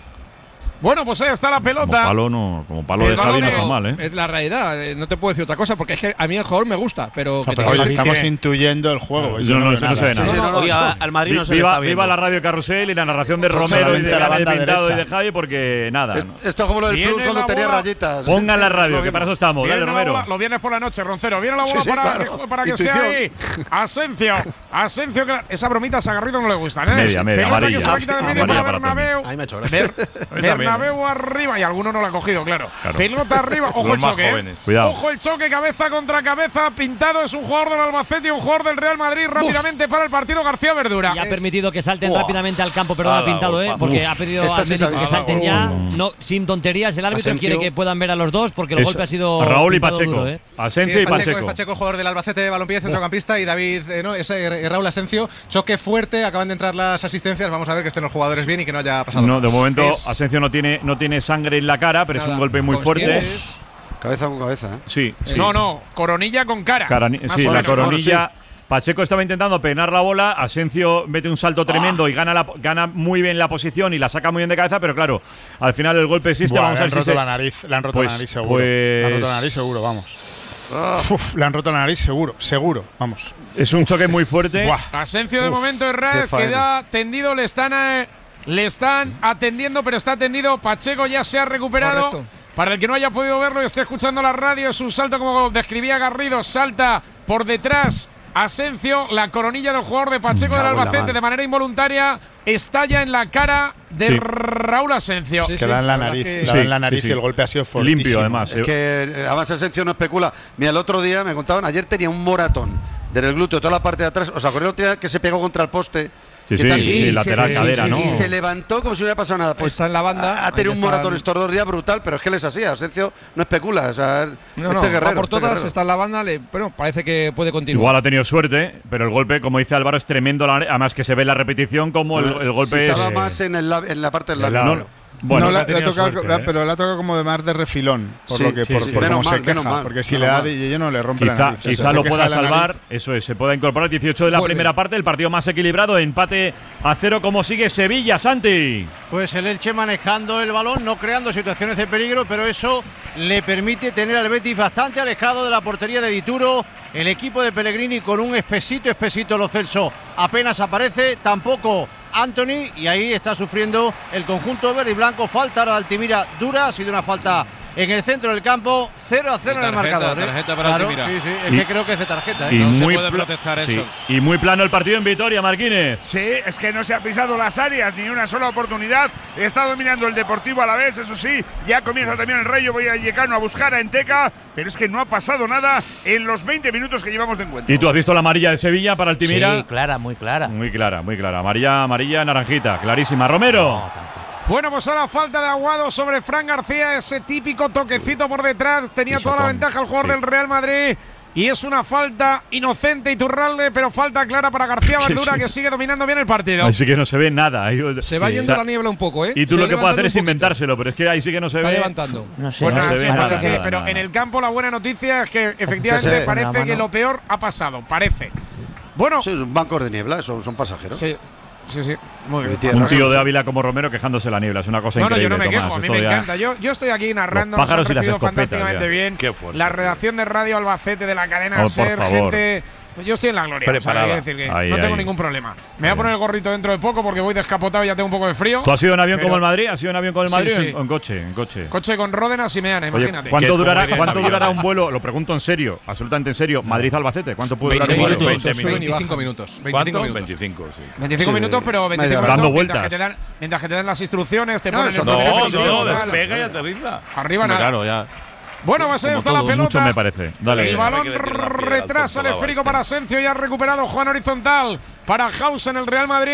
Speaker 2: Bueno, pues ahí está la pelota.
Speaker 4: Como palo, no, como palo de Javi no está mal, ¿eh?
Speaker 15: Es la realidad, no te puedo decir otra cosa, porque es que a mí el jugador me gusta, pero…
Speaker 6: No,
Speaker 15: que
Speaker 6: pero oye, estamos que... intuyendo el juego.
Speaker 4: No, no, eso no se ve nada.
Speaker 6: Sí, no, no,
Speaker 14: Oye, al Madrid no se
Speaker 4: viva,
Speaker 14: le está viendo.
Speaker 4: Viva la radio Carrusel y la narración de Romero y de, la de Pintado y de Javi, porque nada.
Speaker 10: Es, esto es como lo del Plus cuando tenía rayitas.
Speaker 4: Pongan la radio, que para eso estamos. Dale, Romero.
Speaker 2: Lo vienes por la noche, Roncero. Viene la bola
Speaker 10: sí, sí,
Speaker 2: para,
Speaker 10: claro.
Speaker 2: que, para que sea ahí. Asensio. Asensio, esa bromita a Garrido no le gustan, ¿eh?
Speaker 4: Media, media,
Speaker 2: pelota
Speaker 4: amarilla.
Speaker 2: que se va a quitar de medio para Bernabéu.
Speaker 14: Ahí me ha hecho gracia.
Speaker 2: Bernabéu arriba, y alguno no la ha cogido. Claro. claro. Pelota arriba. Ojo el choque. ¿eh?
Speaker 4: Cuidado.
Speaker 2: Ojo el choque, cabeza contra cabeza. Pintado es un jugador del Albacete y un jugador del Real Madrid. Rápidamente Uf. para el partido García Verdura.
Speaker 8: Y ha permitido que salten Uf. rápidamente al campo, perdón, ha Pintado, ¿eh? Porque Uf. ha pedido al médico que salten ya. No, sin tonterías. El árbitro Asensio. quiere que puedan ver a los dos porque el
Speaker 4: es
Speaker 8: golpe ha sido.
Speaker 4: Raúl y Pacheco.
Speaker 8: Duro, ¿eh?
Speaker 3: Sí,
Speaker 4: Asensio y
Speaker 3: Pacheco.
Speaker 4: Pacheco.
Speaker 3: Es Pacheco, jugador del Albacete de balompié, centrocampista, y David, eh, no, es eh, Raúl Asensio. Choque fuerte. Acaban de entrar las asistencias. Vamos a ver que estén los jugadores bien y que no haya pasado.
Speaker 4: No, de momento
Speaker 3: es...
Speaker 4: Asensio no tiene, no tiene sangre en la cara, pero Nada. es un golpe muy fuerte.
Speaker 10: Cabeza con cabeza, ¿eh?
Speaker 4: Sí, sí.
Speaker 2: No, no, coronilla con cara.
Speaker 4: Carani sí, la coronilla. Bueno, sí. Pacheco estaba intentando penar la bola, Asensio mete un salto tremendo oh. y gana, la, gana muy bien la posición y la saca muy bien de cabeza, pero claro, al final el golpe existe.
Speaker 6: Buah,
Speaker 4: vamos a ver
Speaker 6: le han
Speaker 4: si
Speaker 6: roto
Speaker 4: se…
Speaker 6: la nariz, le han roto
Speaker 4: pues,
Speaker 6: la nariz seguro.
Speaker 4: Pues…
Speaker 6: Le han roto la nariz seguro, vamos. Oh. Uf, le han roto la nariz seguro, seguro, vamos.
Speaker 4: Es un choque muy fuerte.
Speaker 2: Buah. Asensio de Uf, momento es Red, queda tendido, le están, eh, le están atendiendo, pero está atendido. Pacheco ya se ha recuperado. Correcto. Para el que no haya podido verlo y esté escuchando la radio, es un salto como describía Garrido, salta por detrás Asensio, la coronilla del jugador de Pacheco del Albacete de manera involuntaria estalla en la cara de sí. Raúl Asensio.
Speaker 6: Es que da en la nariz, que… da en la nariz sí, sí. y el golpe ha sido fortísimo.
Speaker 4: Limpio además.
Speaker 10: Es que además Asensio no especula. Mira, el otro día me contaban, ayer tenía un moratón del glúteo, toda la parte de atrás, o sea, con el otro día que se pegó contra el poste.
Speaker 4: Sí, sí, sí, lateral se, cadera, ¿no?
Speaker 10: Y se levantó como si no hubiera pasado nada. Pues
Speaker 3: está en la banda.
Speaker 10: Ha, ha tenido un moratón estos dos días brutal, pero es que él es así. Asensio no especula. O sea,
Speaker 3: no,
Speaker 10: este
Speaker 3: no,
Speaker 10: guerrero.
Speaker 3: Va por
Speaker 10: este
Speaker 3: todas,
Speaker 10: guerrero.
Speaker 3: está en la banda, le, pero parece que puede continuar.
Speaker 4: Igual ha tenido suerte, pero el golpe, como dice Álvaro, es tremendo. Además que se ve en la repetición como el, el golpe
Speaker 10: si
Speaker 4: es…
Speaker 10: se va más en, el, en la parte del labio.
Speaker 4: No, no. Bueno,
Speaker 6: no, la, la toca,
Speaker 4: suerte,
Speaker 6: la,
Speaker 4: ¿eh?
Speaker 6: pero la toca como de más de refilón, por
Speaker 10: sí,
Speaker 6: lo que
Speaker 10: sí,
Speaker 6: por,
Speaker 10: sí.
Speaker 6: por
Speaker 10: Menos
Speaker 6: cómo
Speaker 10: mal,
Speaker 6: se queja,
Speaker 10: mal,
Speaker 6: porque si le da de lleno le rompe
Speaker 4: quizá,
Speaker 6: la nariz.
Speaker 4: Quizá
Speaker 6: o sea,
Speaker 4: lo pueda salvar,
Speaker 6: nariz.
Speaker 4: eso es, se pueda incorporar. dieciocho de la bueno. primera parte, el partido más equilibrado, empate a cero. ¿Cómo sigue Sevilla, Santi?
Speaker 5: Pues el Elche manejando el balón, no creando situaciones de peligro, pero eso le permite tener al Betis bastante alejado de la portería de Dituro. El equipo de Pellegrini con un espesito, espesito Lo Celso apenas aparece, tampoco Anthony, y ahí está sufriendo el conjunto verde y blanco. Falta ahora de Altimira dura, ha sido una falta en el centro del campo. cero a cero en el marcador. ¿eh?
Speaker 15: Tarjeta para
Speaker 5: claro,
Speaker 15: Altimira.
Speaker 5: Sí, sí, es
Speaker 4: y,
Speaker 5: que creo que es de tarjeta. ¿eh?
Speaker 4: Y
Speaker 15: no
Speaker 4: muy
Speaker 15: se puede protestar
Speaker 4: sí,
Speaker 15: eso.
Speaker 4: Y muy plano el partido en Vitoria, Marquínez.
Speaker 11: Sí, es que no se ha pisado las áreas ni una sola oportunidad. Está dominando el Deportivo a la vez, eso sí. Ya comienza también el Rayo Vallecano a buscar a Enteca, pero es que no ha pasado nada en los veinte minutos que llevamos de encuentro.
Speaker 4: ¿Y tú has visto la amarilla de Sevilla para Altimira?
Speaker 13: Sí, clara, muy clara.
Speaker 4: Muy clara, muy clara. Amarilla, amarilla, naranjita, clarísima. Romero.
Speaker 13: No,
Speaker 2: bueno, pues ahora falta de Aguado sobre Fran García, ese típico toquecito por detrás. Tenía toda la ventaja el jugador sí. del Real Madrid. Y es una falta inocente Iturralde, pero falta clara para García Verdura, que sigue dominando bien el partido.
Speaker 4: Ahí sí que no se ve nada. Ahí,
Speaker 3: se va yendo
Speaker 4: o sea,
Speaker 3: la niebla un poco, ¿eh?
Speaker 4: Y tú
Speaker 3: se
Speaker 4: lo que puedes hacer es inventárselo, pero es que ahí sí que no se
Speaker 3: está
Speaker 4: ve.
Speaker 3: levantando.
Speaker 13: No sé,
Speaker 2: bueno,
Speaker 13: no
Speaker 2: no
Speaker 13: se
Speaker 2: sí,
Speaker 13: ve nada,
Speaker 2: sí,
Speaker 13: nada,
Speaker 2: pero
Speaker 13: nada.
Speaker 2: en el campo la buena noticia es que efectivamente
Speaker 10: que se,
Speaker 2: parece que lo peor ha pasado. Parece. Bueno.
Speaker 10: Sí, bancos de niebla, son, son pasajeros.
Speaker 2: Sí. Sí, sí, muy bien.
Speaker 4: Un tío de Ávila como Romero quejándose la niebla, es una cosa
Speaker 2: no,
Speaker 4: increíble.
Speaker 2: No, yo no me
Speaker 4: Tomás,
Speaker 2: quejo, a mí me
Speaker 4: ya…
Speaker 2: encanta. Yo, yo estoy aquí narrando,
Speaker 4: los pájaros
Speaker 2: nos han recibido fantásticamente
Speaker 4: ya.
Speaker 2: bien.
Speaker 9: Qué fuerte,
Speaker 2: la redacción de Radio Albacete de la cadena
Speaker 4: oh,
Speaker 2: SER, gente… Yo estoy en la gloria, o sea, quiero decir que
Speaker 4: ahí,
Speaker 2: no tengo
Speaker 4: ahí.
Speaker 2: ningún problema. Me voy a poner el gorrito dentro de poco porque voy descapotado y ya tengo un poco de frío.
Speaker 4: ¿Tú has ido en avión como el Madrid? ¿Has ido en avión como el Madrid
Speaker 2: sí,
Speaker 4: o
Speaker 2: sí.
Speaker 4: en, en coche? En coche.
Speaker 2: Coche con Ródenas y Meana, imagínate.
Speaker 4: Oye, ¿cuánto durará, ¿cuánto durará un vuelo? Lo pregunto en serio, absolutamente en serio. Madrid-Albacete, ¿cuánto puede durar un vuelo?
Speaker 3: veinticinco minutos.
Speaker 9: ¿Cuánto? veinticinco, sí.
Speaker 2: veinticinco
Speaker 10: sí,
Speaker 2: minutos, pero veinticinco minutos
Speaker 4: dando
Speaker 2: mientras
Speaker 4: vueltas.
Speaker 2: que, te dan, mientras que te dan las instrucciones, te
Speaker 10: No,
Speaker 2: ponen el
Speaker 10: no,
Speaker 9: No,
Speaker 2: coche,
Speaker 9: no,
Speaker 2: tal.
Speaker 9: despega y aterriza.
Speaker 2: Arriba nada.
Speaker 14: Claro, ya.
Speaker 2: Bueno, pues ahí
Speaker 4: Como
Speaker 2: está
Speaker 4: todos,
Speaker 2: la pelota.
Speaker 4: mucho me parece. Dale.
Speaker 2: El balón
Speaker 9: Hay que decir la piedra
Speaker 2: retrasa el
Speaker 9: al
Speaker 2: esférico
Speaker 9: este.
Speaker 2: para Asensio. Ya ha recuperado Juan horizontal para Hausen, el Real Madrid.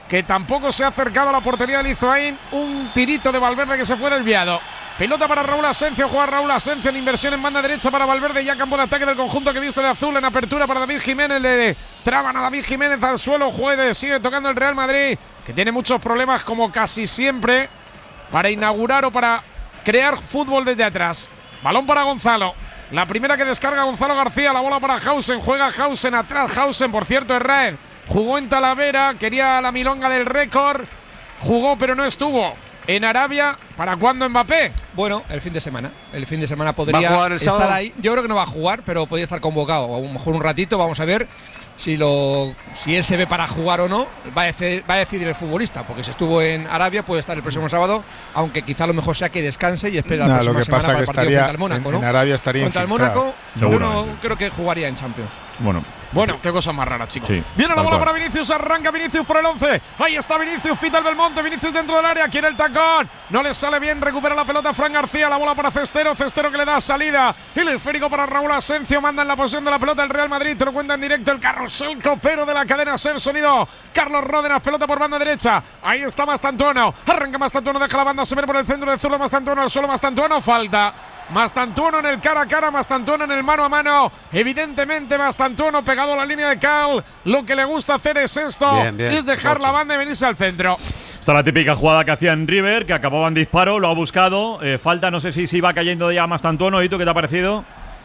Speaker 2: que tampoco se ha acercado a la portería de Lizoain. Un tirito de Valverde que se fue desviado. Pelota para Raúl Asencio, juega Raúl Asencio en inversión en banda derecha para Valverde, ya campo de ataque del conjunto que viste de azul en apertura para David Jiménez, le traban a David Jiménez al suelo, juegue, sigue tocando el Real Madrid, que tiene muchos problemas como casi siempre para inaugurar o para crear fútbol desde atrás. Balón para Gonzalo, la primera que descarga Gonzalo García, la bola para Hausen, juega Hausen atrás, Hausen por cierto es Raed, jugó en Talavera, quería la milonga del récord, jugó pero no estuvo. En Arabia, ¿para cuándo Mbappé?
Speaker 15: Bueno, el fin de semana. El fin de semana podría
Speaker 10: ¿Va a jugar el
Speaker 15: estar
Speaker 10: sábado?
Speaker 15: ahí. Yo creo que no va a jugar, pero podría estar convocado. A lo mejor un ratito, vamos a ver si lo si él se ve para jugar o no. Va a decidir, va a decidir el futbolista, porque si estuvo en Arabia puede estar el próximo sábado, aunque quizá a lo mejor sea que descanse y espera la
Speaker 16: No,
Speaker 15: próxima
Speaker 16: lo que
Speaker 15: semana
Speaker 16: pasa
Speaker 15: para
Speaker 16: que
Speaker 15: el partido
Speaker 16: estaría
Speaker 15: frente al Mónaco,
Speaker 16: en,
Speaker 15: ¿no?
Speaker 16: en Arabia estaría
Speaker 15: Contra el
Speaker 16: infiltrado.
Speaker 15: Mónaco, yo no creo que jugaría en Champions.
Speaker 4: Bueno.
Speaker 2: Bueno, qué cosa más rara, chicos.
Speaker 4: Sí,
Speaker 2: Viene la
Speaker 4: tal
Speaker 2: bola
Speaker 4: cual.
Speaker 2: para Vinicius, arranca Vinicius por el once. Ahí está Vinicius, pita el Belmonte, Vinicius dentro del área, quiere el tacón. No le sale bien, recupera la pelota Fran García, la bola para Cestero, Cestero que le da salida. El esférico para Raúl Asencio, manda en la posición de la pelota el Real Madrid, te lo cuenta en directo el carrusel copero de la cadena Ser Sonido. Carlos Ródenas, pelota por banda derecha. Ahí está Mastantuono, arranca Mastantuono, deja la banda, se ve por el centro de zurdo Mastantuono, al suelo Mastantuono, falta. Mastantuono en el cara a cara, Mastantuono en el mano a mano. Evidentemente Mastantuono pegado a la línea de Cal. Lo que le gusta hacer es esto,
Speaker 10: Bien, bien,
Speaker 2: es dejar
Speaker 10: ocho.
Speaker 2: la banda y venirse al centro.
Speaker 4: Esta es la típica jugada que hacía en River, que acababa en disparo, lo ha buscado. Eh, falta, no sé si se iba cayendo ya Mastantuono. ¿Y tú qué te ha parecido?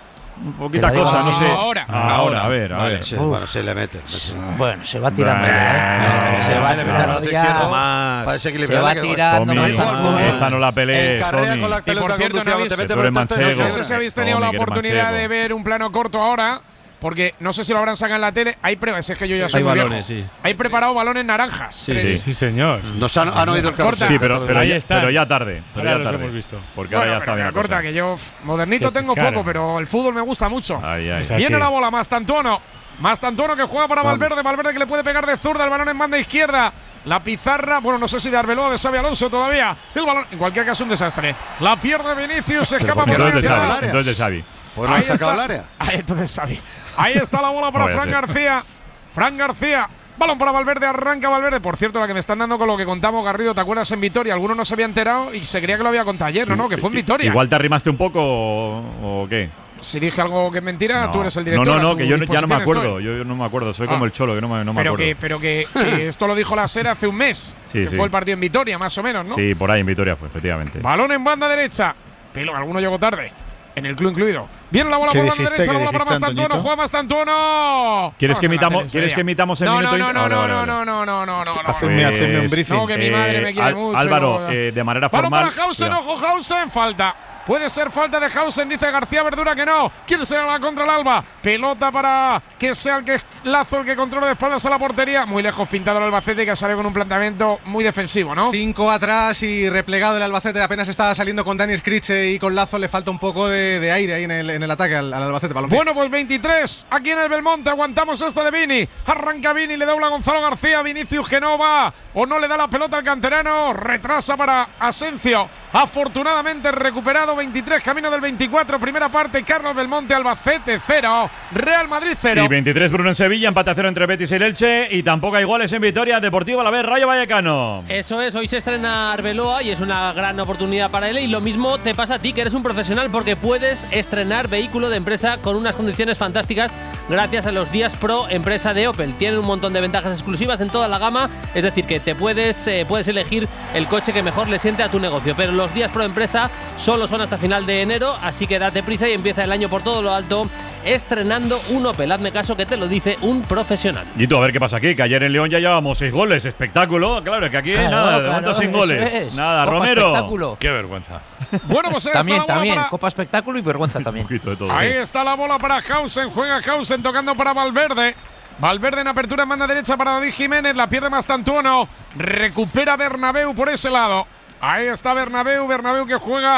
Speaker 4: Un poquita
Speaker 13: Te la
Speaker 4: cosa,
Speaker 13: digo
Speaker 4: no sé.
Speaker 2: ahora.
Speaker 4: Ahora, a ver, a
Speaker 10: Vale,
Speaker 4: ver.
Speaker 10: sí, bueno, se le mete. sí.
Speaker 13: Bueno, se va tirando
Speaker 4: Bueno,
Speaker 13: ya, ¿eh? Se va
Speaker 10: Le mete el brazo
Speaker 13: tirando
Speaker 10: izquierdo
Speaker 13: ya.
Speaker 10: para
Speaker 13: Se
Speaker 10: desequilibrarle,
Speaker 13: va
Speaker 10: que-
Speaker 13: tirando.
Speaker 4: Tommy,
Speaker 13: Mastantuono.
Speaker 4: esta no la pelees,
Speaker 10: En carrera
Speaker 4: Tommy.
Speaker 10: con la
Speaker 2: Y por
Speaker 10: pelota
Speaker 2: cierto,
Speaker 10: conducida,
Speaker 2: no
Speaker 10: te
Speaker 2: habéis-
Speaker 10: mete
Speaker 4: Tú
Speaker 10: por
Speaker 4: eres
Speaker 10: el texto,
Speaker 4: manchego.
Speaker 2: No sé si habéis tenido
Speaker 4: Tommy,
Speaker 2: la
Speaker 4: que eres
Speaker 2: oportunidad
Speaker 4: manchego.
Speaker 2: de ver un plano corto ahora, porque no sé si lo habrán sacado en la tele. Hay pre- es que yo ya soy
Speaker 14: Hay
Speaker 2: muy
Speaker 14: balones,
Speaker 2: viejo.
Speaker 14: sí.
Speaker 2: Hay preparado balones naranjas.
Speaker 14: Sí,
Speaker 2: Tres.
Speaker 4: Sí.
Speaker 7: Sí, señor.
Speaker 10: Nos han, han oído el
Speaker 2: Corta.
Speaker 10: carrusel.
Speaker 4: Sí, pero, pero,
Speaker 7: Ahí
Speaker 4: ya,
Speaker 7: están.
Speaker 4: pero ya tarde. Pero
Speaker 7: Ahora
Speaker 4: ya
Speaker 7: los
Speaker 4: tarde.
Speaker 7: hemos visto.
Speaker 4: Porque
Speaker 2: Bueno,
Speaker 4: ahora ya está
Speaker 2: pero
Speaker 4: bien
Speaker 2: me
Speaker 4: la
Speaker 2: corta,
Speaker 4: cosa.
Speaker 2: que yo f, modernito
Speaker 7: Que te
Speaker 2: tengo
Speaker 7: cara.
Speaker 2: poco, pero el fútbol me gusta mucho.
Speaker 4: Ay, ay.
Speaker 7: Es así.
Speaker 2: Viene la bola, Mastantuono. Mastantuono que juega para Valverde. Valverde que le puede pegar de zurda. El balón en banda izquierda. La pizarra, bueno, no sé si de Arbeloa o de Xabi Alonso todavía. El balón, en cualquier caso, un desastre. La pierde Vinicius, se escapa
Speaker 10: ¿por
Speaker 2: por
Speaker 10: qué no
Speaker 2: la
Speaker 4: Entonces de
Speaker 10: tira al
Speaker 4: Xavi.
Speaker 10: área?
Speaker 4: Entonces de Xavi.
Speaker 10: Pues no han sacado al área.
Speaker 2: Ahí, entonces Xavi. Ahí está la bola para
Speaker 4: No vaya a
Speaker 2: Fran
Speaker 4: ser.
Speaker 2: García. Fran García. Balón para Valverde, arranca Valverde. Por cierto, la que me están dando con lo que contamos, Garrido, ¿te acuerdas en Vitoria? Alguno no se había enterado y se creía que lo había contado ayer, no, no, que fue en Vitoria.
Speaker 4: Igual te arrimaste un poco o, o qué.
Speaker 2: Si dije algo que es mentira,
Speaker 4: No.
Speaker 2: tú eres el director.
Speaker 4: No,
Speaker 2: a
Speaker 4: no, no,
Speaker 2: tu
Speaker 4: que yo no- ya no me
Speaker 2: disposición
Speaker 4: acuerdo.
Speaker 2: estoy.
Speaker 4: Yo, yo no me acuerdo. Soy
Speaker 2: Ah.
Speaker 4: como el Cholo, que no me, no me
Speaker 2: Pero
Speaker 4: acuerdo.
Speaker 2: que, pero que, que esto lo dijo la SER hace un mes,
Speaker 4: Sí,
Speaker 2: que
Speaker 4: sí.
Speaker 2: fue el partido en Vitoria, más o menos, ¿no?
Speaker 4: Sí, por ahí en Vitoria fue, efectivamente.
Speaker 2: Balón en banda derecha. Pero alguno llegó tarde. En el club incluido. Viene la bola
Speaker 16: ¿Qué
Speaker 2: por banda
Speaker 16: dijiste?
Speaker 2: derecha, la
Speaker 16: ¿Qué
Speaker 2: bola para
Speaker 16: dijiste,
Speaker 2: Mastantuono.
Speaker 16: Antoñito?
Speaker 2: Juega Mastantuono.
Speaker 4: ¿Quieres que
Speaker 2: Estamos en la
Speaker 4: imitamos-
Speaker 2: tele,
Speaker 4: ¿quieres
Speaker 2: sería.
Speaker 4: que imitamos el
Speaker 2: no,
Speaker 4: minuto
Speaker 2: no,
Speaker 4: y-
Speaker 2: no, no,
Speaker 4: Vale,
Speaker 2: no,
Speaker 4: vale,
Speaker 2: no,
Speaker 4: vale.
Speaker 2: no, no, no, no, no, no.
Speaker 16: Hacedme, hacedme un briefing.
Speaker 2: No, que mi madre me quiere
Speaker 4: Al-
Speaker 2: mucho.
Speaker 4: Álvaro,
Speaker 2: no.
Speaker 4: eh, de manera
Speaker 2: Balón
Speaker 4: formal.
Speaker 2: para Hausen,
Speaker 4: cuidado.
Speaker 2: ojo Hausen, falta. Puede ser falta de Hausen, dice García Verdura que no. Quiere ser la contra el Alba. Pelota para que sea el que Lazo el que controla de espaldas a la portería. Muy lejos pintado el Albacete, que sale con un planteamiento muy defensivo, ¿no?
Speaker 3: Cinco atrás y replegado el Albacete. Apenas estaba saliendo con Dani Scriche y con Lazo. Le falta un poco de, de aire ahí en el, en el ataque al, al Albacete. Balompié.
Speaker 2: Bueno, pues veintitrés aquí en el Belmonte. Aguantamos esta de Vini. Arranca Vini, le dobla a Gonzalo García. Vinicius que no va o no le da la pelota al canterano. Retrasa para Asencio. Afortunadamente recuperado. veintitrés, camino del veinticuatro. Primera parte, Carlos Belmonte, Albacete cero. Real Madrid cero.
Speaker 4: Y veintitrés Bruno en Sevilla, empate a cero entre Betis y el Elche. Y tampoco hay iguales en Vitoria. Deportivo Alavés, Rayo Vallecano.
Speaker 17: Eso es, hoy se estrena Arbeloa y es una gran oportunidad para él. Y lo mismo te pasa a ti, que eres un profesional, porque puedes estrenar vehículo de empresa con unas condiciones fantásticas gracias a los días Pro Empresa de Opel. Tienen un montón de ventajas exclusivas en toda la gama, es decir, que te puedes, eh, puedes elegir el coche que mejor le siente a tu negocio. Pero los días Pro Empresa solo son hasta final de enero, así que date prisa y empieza el año por todo lo alto estrenando un Opel. Hazme caso que te lo dice un profesional.
Speaker 4: Y tú, a ver qué pasa aquí, que ayer en León ya llevábamos seis goles. Espectáculo. Claro, que aquí
Speaker 13: Claro,
Speaker 4: nada, de
Speaker 13: claro,
Speaker 4: momento sin
Speaker 13: eso
Speaker 4: goles.
Speaker 13: es.
Speaker 4: Nada,
Speaker 13: Copa
Speaker 4: Romero.
Speaker 13: Espectáculo.
Speaker 9: Qué vergüenza.
Speaker 2: Bueno, pues ahí
Speaker 13: También,
Speaker 2: está la bola
Speaker 13: también.
Speaker 2: para-
Speaker 13: Copa espectáculo y vergüenza también.
Speaker 4: Un poquito de todo.
Speaker 2: Ahí está la bola para Hausen. Juega Hausen tocando para Valverde. Valverde en apertura en banda derecha para David Jiménez. La pierde Mastantuono. Recupera Bernabéu por ese lado. Ahí está Bernabéu. Bernabéu que juega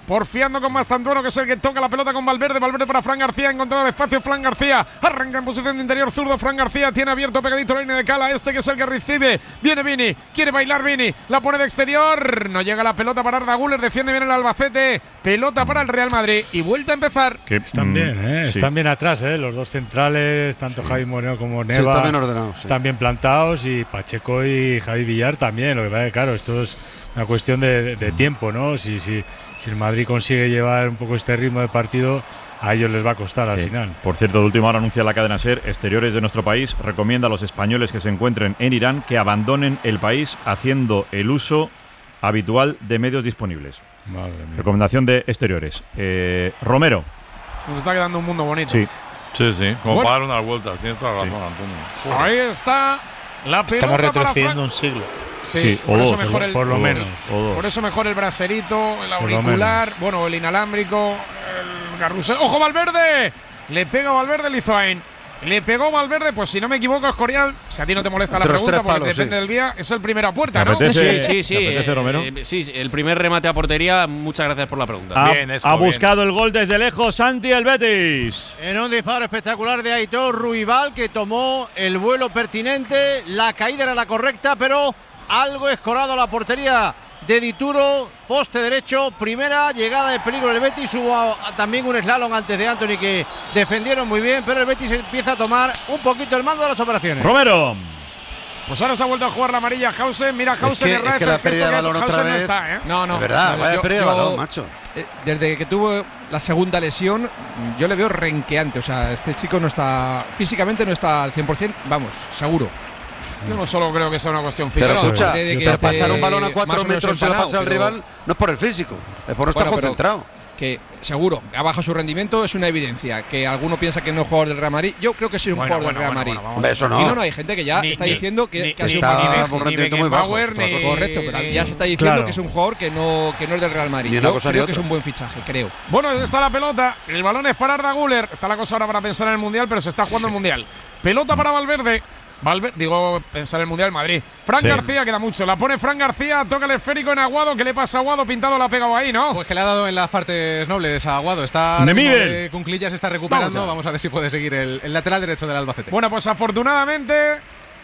Speaker 2: porfiando con Mastantuono, que es el que toca la pelota con Valverde. Valverde para Fran García, encontrado despacio Fran García. Arranca en posición de interior zurdo. Fran García tiene abierto pegadito la línea de Cala. Este que es el que recibe. Viene Vini, quiere bailar Vini. La pone de exterior. No llega la pelota para Arda Güler. Defiende bien el Albacete. Pelota para el Real Madrid. Y vuelta a empezar.
Speaker 7: Que están bien, ¿eh?
Speaker 4: sí.
Speaker 7: Están bien atrás, ¿eh? Los dos centrales, tanto sí. Javi Moreno como Neva.
Speaker 10: Sí, están bien ordenados. Sí.
Speaker 7: Están bien plantados y Pacheco y Javi Villar también. Lo que pasa es que, claro, esto es una cuestión de, de tiempo, ¿no? Si, si, si el Madrid consigue llevar un poco este ritmo de partido, a ellos les va a costar al
Speaker 4: sí.
Speaker 7: final.
Speaker 4: Por cierto, de última hora anuncia la cadena SER, Exteriores de nuestro país recomienda a los españoles que se encuentren en Irán que abandonen el país haciendo el uso habitual de medios disponibles.
Speaker 7: Madre mía.
Speaker 4: Recomendación de Exteriores. Eh, Romero.
Speaker 2: Nos está quedando un mundo bonito.
Speaker 4: Sí.
Speaker 9: Sí, sí, como
Speaker 2: bueno.
Speaker 9: para dar unas vueltas. Tienes toda la razón, sí. Antonio.
Speaker 2: Ahí está la pelota.
Speaker 6: Estamos retrocediendo
Speaker 2: para
Speaker 6: un siglo.
Speaker 2: Sí,
Speaker 4: sí,
Speaker 2: por,
Speaker 4: o
Speaker 2: eso
Speaker 4: dos,
Speaker 2: mejor el,
Speaker 7: por lo menos.
Speaker 2: Por eso mejor el braserito, el auricular, bueno, el inalámbrico, el carrusel. ¡Ojo, Valverde! Le pega Valverde Lizoain. Le pegó Valverde, pues si no me equivoco, Escorial, si a ti no te molesta la
Speaker 10: Entre
Speaker 2: pregunta, porque
Speaker 10: palos,
Speaker 2: depende
Speaker 10: sí.
Speaker 2: del día, es el primero a puerta, ¿no?
Speaker 4: apetece,
Speaker 14: Sí, sí, sí.
Speaker 4: ¿te apetece, Romero?
Speaker 14: Eh, sí, el primer remate a portería. Muchas gracias por la pregunta.
Speaker 4: Ha,
Speaker 9: Bien, Esco,
Speaker 4: ha
Speaker 9: bien.
Speaker 4: buscado el gol desde lejos Santi el Betis.
Speaker 5: En un disparo espectacular de Aitor Ruibal, que tomó el vuelo pertinente. La caída era la correcta, pero algo escorado a la portería de Dituro, poste derecho, primera llegada de peligro del Betis. Hubo a, a, también un slalom antes de Anthony que defendieron muy bien, pero el Betis empieza a tomar un poquito el mando de las operaciones.
Speaker 4: Romero.
Speaker 2: Pues ahora se ha vuelto a jugar la amarilla Hausen. Mira, Hausen
Speaker 10: es que, es que la pérdida de balón otra vez.
Speaker 2: No está, ¿eh?
Speaker 3: No, no.
Speaker 10: De verdad,
Speaker 3: no,
Speaker 10: vaya
Speaker 3: yo,
Speaker 10: pérdida de
Speaker 3: yo,
Speaker 10: balón, macho.
Speaker 3: Eh, desde que tuvo la segunda lesión, yo le veo renqueante. O sea, este chico no está. Físicamente no está al cien por cien, vamos, seguro.
Speaker 2: Yo no solo creo que sea una cuestión física.
Speaker 10: Pero escucha,
Speaker 3: de que
Speaker 10: pero
Speaker 3: esté
Speaker 10: pasar un balón a cuatro
Speaker 3: más o menos
Speaker 10: metros se lo
Speaker 3: empanado,
Speaker 10: pasa al
Speaker 3: pero-
Speaker 10: rival no es por el físico, es por no estar
Speaker 3: Bueno, pero-
Speaker 10: concentrado.
Speaker 3: Que seguro, ha bajado su rendimiento, es una evidencia. Que alguno piensa que no es jugador del Real Madrid. Yo creo que sí es un
Speaker 2: Bueno,
Speaker 3: jugador
Speaker 2: bueno,
Speaker 3: del Real
Speaker 2: bueno,
Speaker 3: Madrid.
Speaker 2: bueno, vamos
Speaker 10: Hombre, eso no.
Speaker 3: Y no, no, hay gente que ya
Speaker 2: Ni-
Speaker 3: está
Speaker 2: ni-
Speaker 3: diciendo que,
Speaker 2: ni-
Speaker 3: que ha
Speaker 2: ni-
Speaker 3: sido
Speaker 10: está
Speaker 2: ni
Speaker 3: un-
Speaker 10: por un rendimiento muy bajo,
Speaker 2: Beckenbauer,
Speaker 10: es otra
Speaker 2: ni-
Speaker 10: cosa.
Speaker 3: Correcto, pero
Speaker 2: ni-
Speaker 3: ya se está diciendo
Speaker 7: Claro.
Speaker 3: que es un jugador que no, que no es del Real Madrid.
Speaker 10: Ni una
Speaker 3: Yo
Speaker 10: cosa ni
Speaker 3: creo que
Speaker 10: otra.
Speaker 3: es un buen fichaje, creo.
Speaker 2: Bueno, está la pelota. El balón es para Arda Güler. Está la cosa ahora para pensar en el Mundial, pero se está jugando el Mundial. Pelota para Valverde. Valverde, digo, pensar en el Mundial Madrid. Fran
Speaker 4: Sí.
Speaker 2: García queda mucho. La pone Fran García, toca el esférico en Aguado. ¿Qué le pasa a Aguado? Pintado la ha pegado ahí, ¿no?
Speaker 3: Pues que le ha dado en las partes nobles a Aguado. Está
Speaker 4: De
Speaker 3: ahora mismo
Speaker 4: Miguel.
Speaker 3: de Cunclillas, está recuperando.
Speaker 2: Vamos.
Speaker 3: Vamos a ver si puede seguir el, el lateral derecho del Albacete.
Speaker 2: Bueno, pues afortunadamente,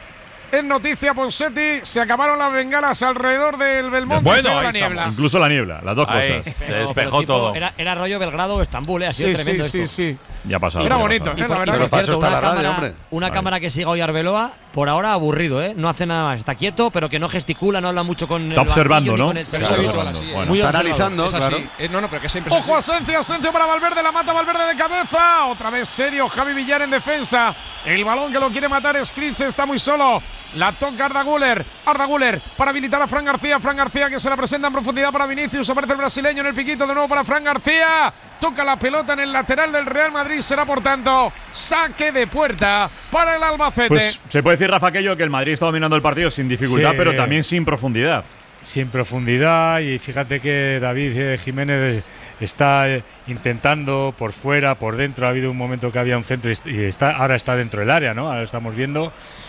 Speaker 2: es noticia, Ponseti. Se acabaron las bengalas alrededor del Belmonte.
Speaker 4: Bueno,
Speaker 2: y se va
Speaker 4: ahí
Speaker 2: la
Speaker 4: estamos.
Speaker 2: niebla.
Speaker 4: Incluso la niebla, las dos
Speaker 9: Ahí,
Speaker 4: cosas.
Speaker 9: se
Speaker 8: No, pero
Speaker 9: despejó
Speaker 8: tipo,
Speaker 9: todo.
Speaker 8: Era, era rollo Belgrado o Estambul, ¿eh? Ha sido
Speaker 2: Sí, sí,
Speaker 8: tremendo
Speaker 2: sí,
Speaker 8: esto.
Speaker 2: sí.
Speaker 4: Ya ha pasado.
Speaker 2: Era
Speaker 4: ya ha
Speaker 2: bonito,
Speaker 4: pasado.
Speaker 2: ¿eh? La verdad.
Speaker 10: Pero
Speaker 8: por
Speaker 10: para eso
Speaker 8: cierto,
Speaker 10: está
Speaker 8: una
Speaker 10: la radio,
Speaker 8: cámara,
Speaker 10: hombre.
Speaker 8: Una
Speaker 4: Vale.
Speaker 8: cámara que siga hoy a Arbeloa, por ahora aburrido, ¿eh? No hace nada más. Está quieto, pero que no gesticula, no habla mucho con
Speaker 4: Está
Speaker 8: el
Speaker 4: observando,
Speaker 8: banquillo ni
Speaker 4: ¿no?
Speaker 8: con el
Speaker 3: Eso
Speaker 8: seleccionador.
Speaker 3: habitual,
Speaker 7: observando.
Speaker 3: así,
Speaker 4: Bueno.
Speaker 8: Muy
Speaker 10: Está
Speaker 8: observador.
Speaker 10: analizando,
Speaker 3: Es así.
Speaker 10: claro.
Speaker 3: Eh, no, no, pero que siempre es
Speaker 2: Ojo,
Speaker 3: así.
Speaker 2: Asencio, Asencio para Valverde, la mata Valverde de cabeza. Otra vez serio, Javi Villar en defensa. El balón que lo quiere matar, Skrich está muy solo. La toca Arda Güler. Arda Güler para habilitar a Fran García. Fran García que se la presenta en profundidad para Vinicius. Aparece el brasileño en el piquito de nuevo para Fran García. Toca la pelota en el lateral del Real Madrid. Será por tanto saque de puerta para el Albacete.
Speaker 4: Pues se puede decir, Rafa, aquello que el Madrid está dominando el partido sin dificultad,
Speaker 7: Sí.
Speaker 4: pero también sin profundidad.
Speaker 7: Sin profundidad, y fíjate que David eh, Jiménez está eh, intentando por fuera, por dentro. Ha habido un momento que había un centro y est- y está, ahora está dentro del área, ¿no? Ahora lo estamos viendo,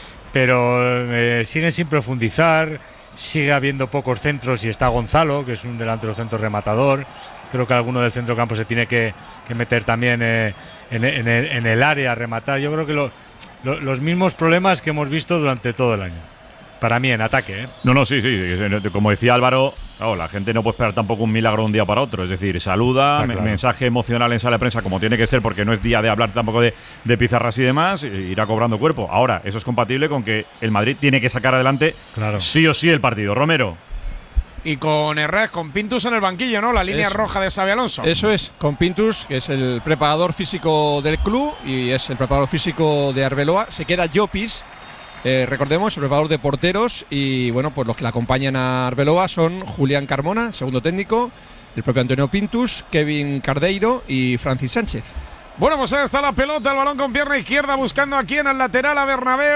Speaker 7: pero eh, siguen sin profundizar. Sigue habiendo pocos centros y está Gonzalo, que es un delantero centro rematador. Creo que alguno del centro campo se tiene que, que meter también eh, en, en el, en el área a rematar. Yo creo que lo- lo- los mismos problemas que hemos visto durante todo el año. Para mí en ataque, ¿eh?
Speaker 4: No, no, sí, sí. Como decía Álvaro, claro, la gente no puede esperar tampoco un milagro de un día para otro. Es decir, saluda,
Speaker 7: Está
Speaker 4: me-
Speaker 7: claro.
Speaker 4: mensaje emocional en sala de prensa, como tiene que ser, porque no es día de hablar tampoco de, de pizarras y demás, e irá cobrando cuerpo. Ahora, eso es compatible con que el Madrid tiene que sacar adelante
Speaker 7: Claro.
Speaker 4: sí o sí el partido. Romero.
Speaker 2: Y con Herrera, con Pintus en el banquillo, ¿no? La línea
Speaker 3: Eso.
Speaker 2: roja de Xabi Alonso.
Speaker 3: Eso es, con Pintus, que es el preparador físico del club y es el preparador físico de Arbeloa. Se queda Llopis, eh, recordemos, el preparador de porteros. Y bueno, pues los que le acompañan a Arbeloa son Julián Carmona, segundo técnico, el propio Antonio Pintus, Kevin Cardeiro y Francis Sánchez.
Speaker 2: Bueno, pues ahí está la pelota, el balón con pierna izquierda buscando aquí en el lateral a Bernabéu.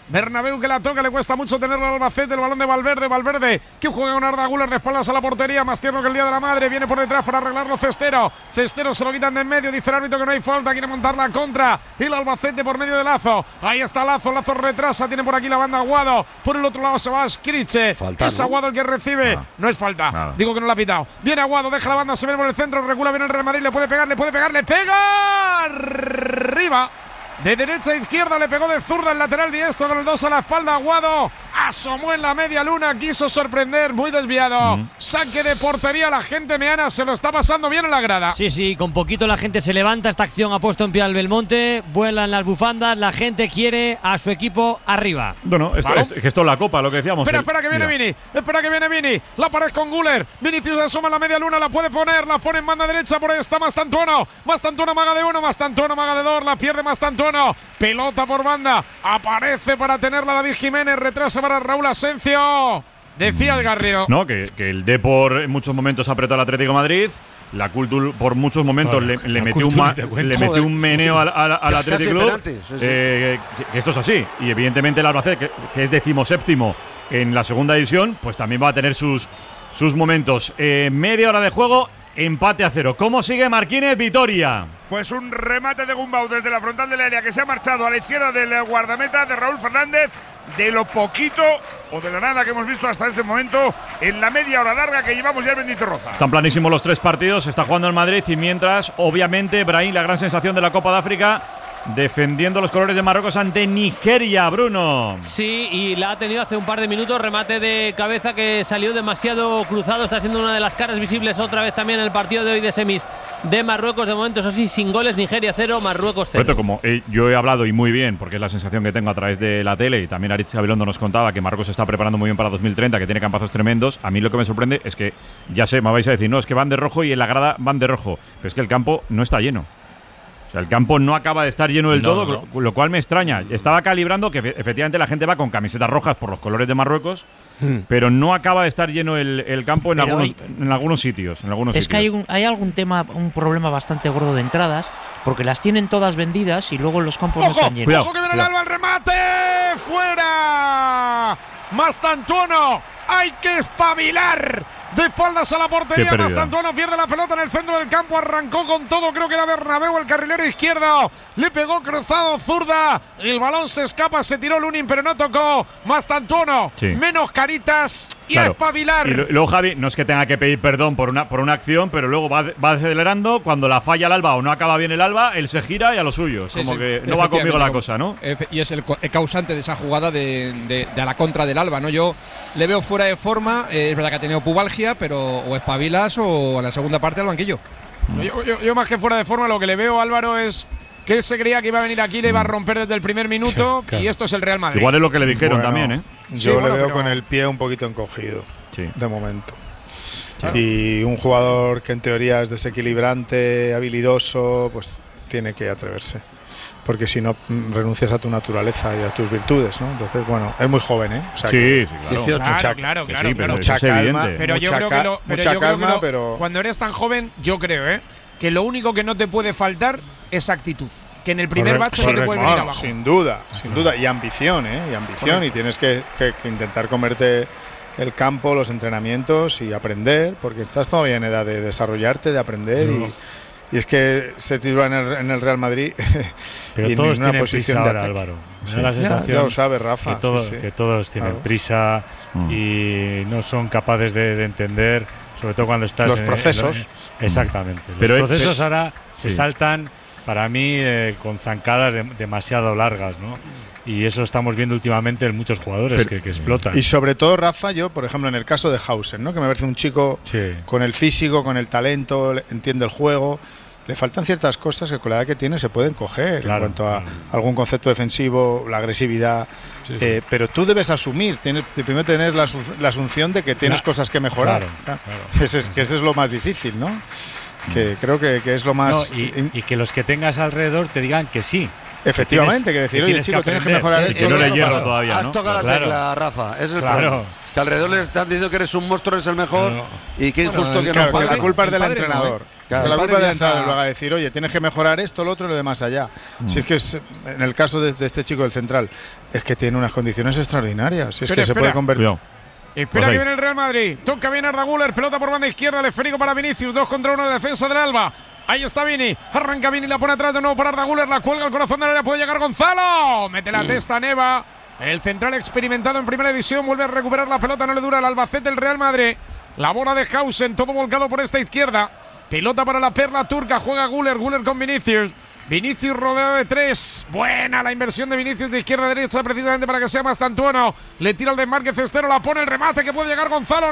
Speaker 2: Bernabéu que la toca, le cuesta mucho tenerlo al Albacete, el balón de Valverde, Valverde que juega con Arda Güler de espaldas a la portería, más tierno que el día de la madre, viene por detrás para arreglarlo Cestero, Cestero se lo quitan de en medio, dice el árbitro que no hay falta, quiere montar la contra, el Albacete por medio de Lazo, ahí está Lazo, Lazo retrasa, tiene por aquí la banda Aguado, por el otro lado se va Skriche, es Aguado el que recibe, ah. no es falta, ah. digo que no la ha pitado, viene Aguado, deja la banda, se ve por el centro, recula bien el Real Madrid, le puede pegar, le puede pegar, le pega arriba. De derecha a izquierda le pegó de zurda el lateral diestro con el dos a la espalda. Aguado asomó en la media luna, quiso sorprender, muy desviado. Mm. Saque de portería, la gente meana se lo está pasando bien en la grada.
Speaker 8: Sí, sí, con poquito la gente se levanta. Esta acción ha puesto en pie al Belmonte. Vuelan las bufandas, la gente quiere a su equipo arriba.
Speaker 4: Bueno, esto es, es esto es la copa, lo que decíamos.
Speaker 2: Espera,
Speaker 4: el,
Speaker 2: espera que viene mira. Vini, espera que viene Vini. La pared con Güler. Vinicius asoma en la media luna, la puede poner, la pone en banda derecha, por ahí está Mastantuono. Mastantuono maga de uno, Mastantuono maga de dos, la pierde Mastantuono. Pelota por banda, aparece para tenerla David Jiménez, retrasa para Raúl Asencio. Decía el Garrido.
Speaker 4: No, que, que el Depor en muchos momentos apretó al Atlético de Madrid. La Cultura por muchos momentos claro, le, le, metió un, ma, le metió un meneo al, al, al Atlético Club. Sí, sí. Eh, que, que esto es así. Y evidentemente el Albacete, que, que es decimoséptimo en la segunda división, pues también va a tener sus, sus momentos. Eh, media hora de juego. Empate a cero. ¿Cómo sigue Marquínez? Vitoria.
Speaker 11: Pues un remate de Gumbau desde la frontal del área que se ha marchado a la izquierda del guardameta de Raúl Fernández. De lo poquito o de la nada que hemos visto hasta este momento en la media hora larga que llevamos ya el Mendizorroza.
Speaker 4: Están planísimos los tres partidos. Está jugando el Madrid y mientras, obviamente, Brahim, la gran sensación de la Copa de África, defendiendo los colores de Marruecos ante Nigeria, Bruno.
Speaker 17: Sí, y la ha tenido hace un par de minutos, remate de cabeza que salió demasiado cruzado, está siendo una de las caras visibles otra vez también en el partido de hoy de semis de Marruecos. De momento, eso sí, sin goles, Nigeria cero, Marruecos cero.
Speaker 4: Como eh, yo he hablado y muy bien, porque es la sensación que tengo a través de la tele, y también Aritz Gabilondo nos contaba que Marruecos se está preparando muy bien para dos mil treinta, que tiene campazos tremendos. A mí lo que me sorprende es que, ya sé, me vais a decir, no, es que van de rojo y en la grada van de rojo, pero es que el campo no está lleno. O sea, el campo no acaba de estar lleno del no, todo, no. Lo, lo cual me extraña. Estaba calibrando que efectivamente la gente va con camisetas rojas por los colores de Marruecos, hmm. pero no acaba de estar lleno el, el campo en algunos, hay, en algunos sitios. En algunos
Speaker 13: es
Speaker 4: sitios.
Speaker 13: que hay, un, hay algún tema, un problema bastante gordo de entradas, porque las tienen todas vendidas y luego los campos
Speaker 2: ¡Ojo!
Speaker 13: no están llenos.
Speaker 2: Cuidado, ¡ojo que viene el Alba, el remate! ¡Fuera! Mastantuono, hay que espabilar. De espaldas a la portería, Mastantuono pierde la pelota en el centro del campo, arrancó con todo, creo que era Bernabéu el carrilero izquierdo, le pegó cruzado zurda, el balón se escapa, se tiró Lunin pero no tocó. Mastantuono, sí. menos caritas y claro. a espabilar.
Speaker 4: Y luego Javi, no es que tenga que pedir perdón por una, por una acción, pero luego va, va acelerando, cuando la falla el Alba o no acaba bien el Alba, él se gira y a lo suyo, es sí, como sí, que no va conmigo la cosa, ¿no?
Speaker 15: Y es el, el causante de esa jugada de, de, de a la contra del Alba, ¿no? Yo le veo fuera de forma, eh, es verdad que ha tenido pubalgia, pero o espabilas o a la segunda parte al banquillo.
Speaker 2: Mm. Yo, yo, yo más que fuera de forma lo que le veo, Álvaro, es que él se creía que iba a venir aquí, le iba a romper desde el primer minuto, sí, claro. y esto es el Real Madrid.
Speaker 4: Igual es lo que le dijeron bueno, también, ¿eh?
Speaker 6: Yo
Speaker 2: sí,
Speaker 6: le
Speaker 2: bueno,
Speaker 6: veo
Speaker 2: pero...
Speaker 6: con el pie un poquito encogido, sí. de momento.
Speaker 2: Claro.
Speaker 6: Y un jugador que en teoría es desequilibrante, habilidoso, pues tiene que atreverse. Porque si no, renuncias a tu naturaleza y a tus virtudes, ¿no? Entonces, bueno, es muy joven, ¿eh? O sea,
Speaker 4: sí, sí, claro.
Speaker 2: dieciocho,
Speaker 6: claro,
Speaker 2: claro, claro,
Speaker 4: sí,
Speaker 2: claro,
Speaker 4: pero
Speaker 2: mucha
Speaker 4: es
Speaker 2: calma,
Speaker 4: evidente.
Speaker 2: pero yo creo que lo, pero
Speaker 6: mucha
Speaker 2: yo
Speaker 6: calma,
Speaker 2: creo que lo,
Speaker 6: pero
Speaker 2: cuando eres tan joven, yo creo, ¿eh? Que lo único que no te puede faltar es actitud. Que en el primer
Speaker 6: correcto,
Speaker 2: bache sí te puede venir abajo.
Speaker 6: Sin duda, sin duda. Y ambición, ¿eh? Y ambición. Correcto. Y tienes que, que, que intentar comerte el campo, los entrenamientos y aprender, porque estás todavía en edad de desarrollarte, de aprender no. y, y es que se titula en el, en el Real Madrid
Speaker 7: pero
Speaker 6: y
Speaker 7: todos
Speaker 6: en una
Speaker 7: tienen
Speaker 6: posición
Speaker 7: prisa
Speaker 6: de
Speaker 7: ahora,
Speaker 6: ataque.
Speaker 7: Álvaro. Me
Speaker 6: Sí.
Speaker 7: da la sensación
Speaker 6: ya, ya lo sabe Rafa.
Speaker 7: que, todo,
Speaker 6: sí, sí.
Speaker 7: que todos tienen
Speaker 6: claro.
Speaker 7: prisa
Speaker 4: mm.
Speaker 7: y no son capaces de, de entender, sobre todo cuando estás
Speaker 6: los
Speaker 7: en,
Speaker 6: procesos.
Speaker 7: En, en, exactamente.
Speaker 4: Pero
Speaker 7: los procesos
Speaker 4: es,
Speaker 7: ahora se
Speaker 4: sí.
Speaker 7: saltan para mí eh, con zancadas de, demasiado largas, ¿no? Y eso estamos viendo últimamente en muchos jugadores Pero, que, que explotan.
Speaker 6: Y sobre todo, Rafa, yo, por ejemplo, en el caso de Hausen, ¿no? Que me parece un chico
Speaker 7: sí.
Speaker 6: con el físico, con el talento, entiende el juego. Le faltan ciertas cosas que con la edad que tiene se pueden coger
Speaker 7: claro,
Speaker 6: en cuanto a
Speaker 7: claro.
Speaker 6: algún concepto defensivo, la agresividad. Sí, sí. Eh, pero tú debes asumir, tienes, primero tener la, la asunción de que tienes claro, cosas que mejorar.
Speaker 7: Claro, claro, claro.
Speaker 6: Ese, es, que ese es lo más difícil, ¿no? Que creo que, que es lo más…
Speaker 7: No, y, y que los que tengas alrededor te digan que sí.
Speaker 6: Efectivamente, que decir, oye, chico, tienes que mejorar esto.
Speaker 4: Que no le hierro todavía, ¿no?
Speaker 10: Has tocado la tecla, Rafa. Ese es el
Speaker 7: claro.
Speaker 10: problema. Que alrededor le están diciendo que eres un monstruo, eres el mejor. No. Y qué injusto
Speaker 6: bueno,
Speaker 10: que
Speaker 6: claro,
Speaker 10: no
Speaker 6: que la culpa es del entrenador. Claro,
Speaker 3: El
Speaker 6: la
Speaker 3: padre
Speaker 6: culpa de
Speaker 3: viaja-
Speaker 6: entrar lo haga decir, oye, tienes que mejorar esto, lo otro y lo de más allá.
Speaker 2: Mm.
Speaker 6: Si es que es, en el caso de, de este chico del central, es que tiene unas condiciones extraordinarias. Si es
Speaker 2: Espera,
Speaker 6: que se
Speaker 2: espera.
Speaker 6: puede convertir.
Speaker 4: Cuidado.
Speaker 2: Espera
Speaker 6: Pues
Speaker 2: que
Speaker 6: ahí.
Speaker 2: viene el Real Madrid. Toca bien Arda Güler. Pelota por banda izquierda. El esférico para Vinicius. Dos contra uno de defensa del Alba. Ahí está Vini. Arranca Vini. La pone atrás de nuevo para Arda Güler. La cuelga al corazón del área. Puede llegar Gonzalo. Mete la testa Neva. El central experimentado en primera división. Vuelve a recuperar la pelota. No le dura el Albacete. El Real Madrid. La bola de Hausen. Todo volcado por esta izquierda. Pelota para la perla turca. Juega Güler. Güler con Vinicius. Vinicius rodeado de tres. Buena la inversión de Vinicius de izquierda a derecha, precisamente para que sea más tantuano. Le tira el desmarque Cestero, la pone el remate que puede llegar Gonzalo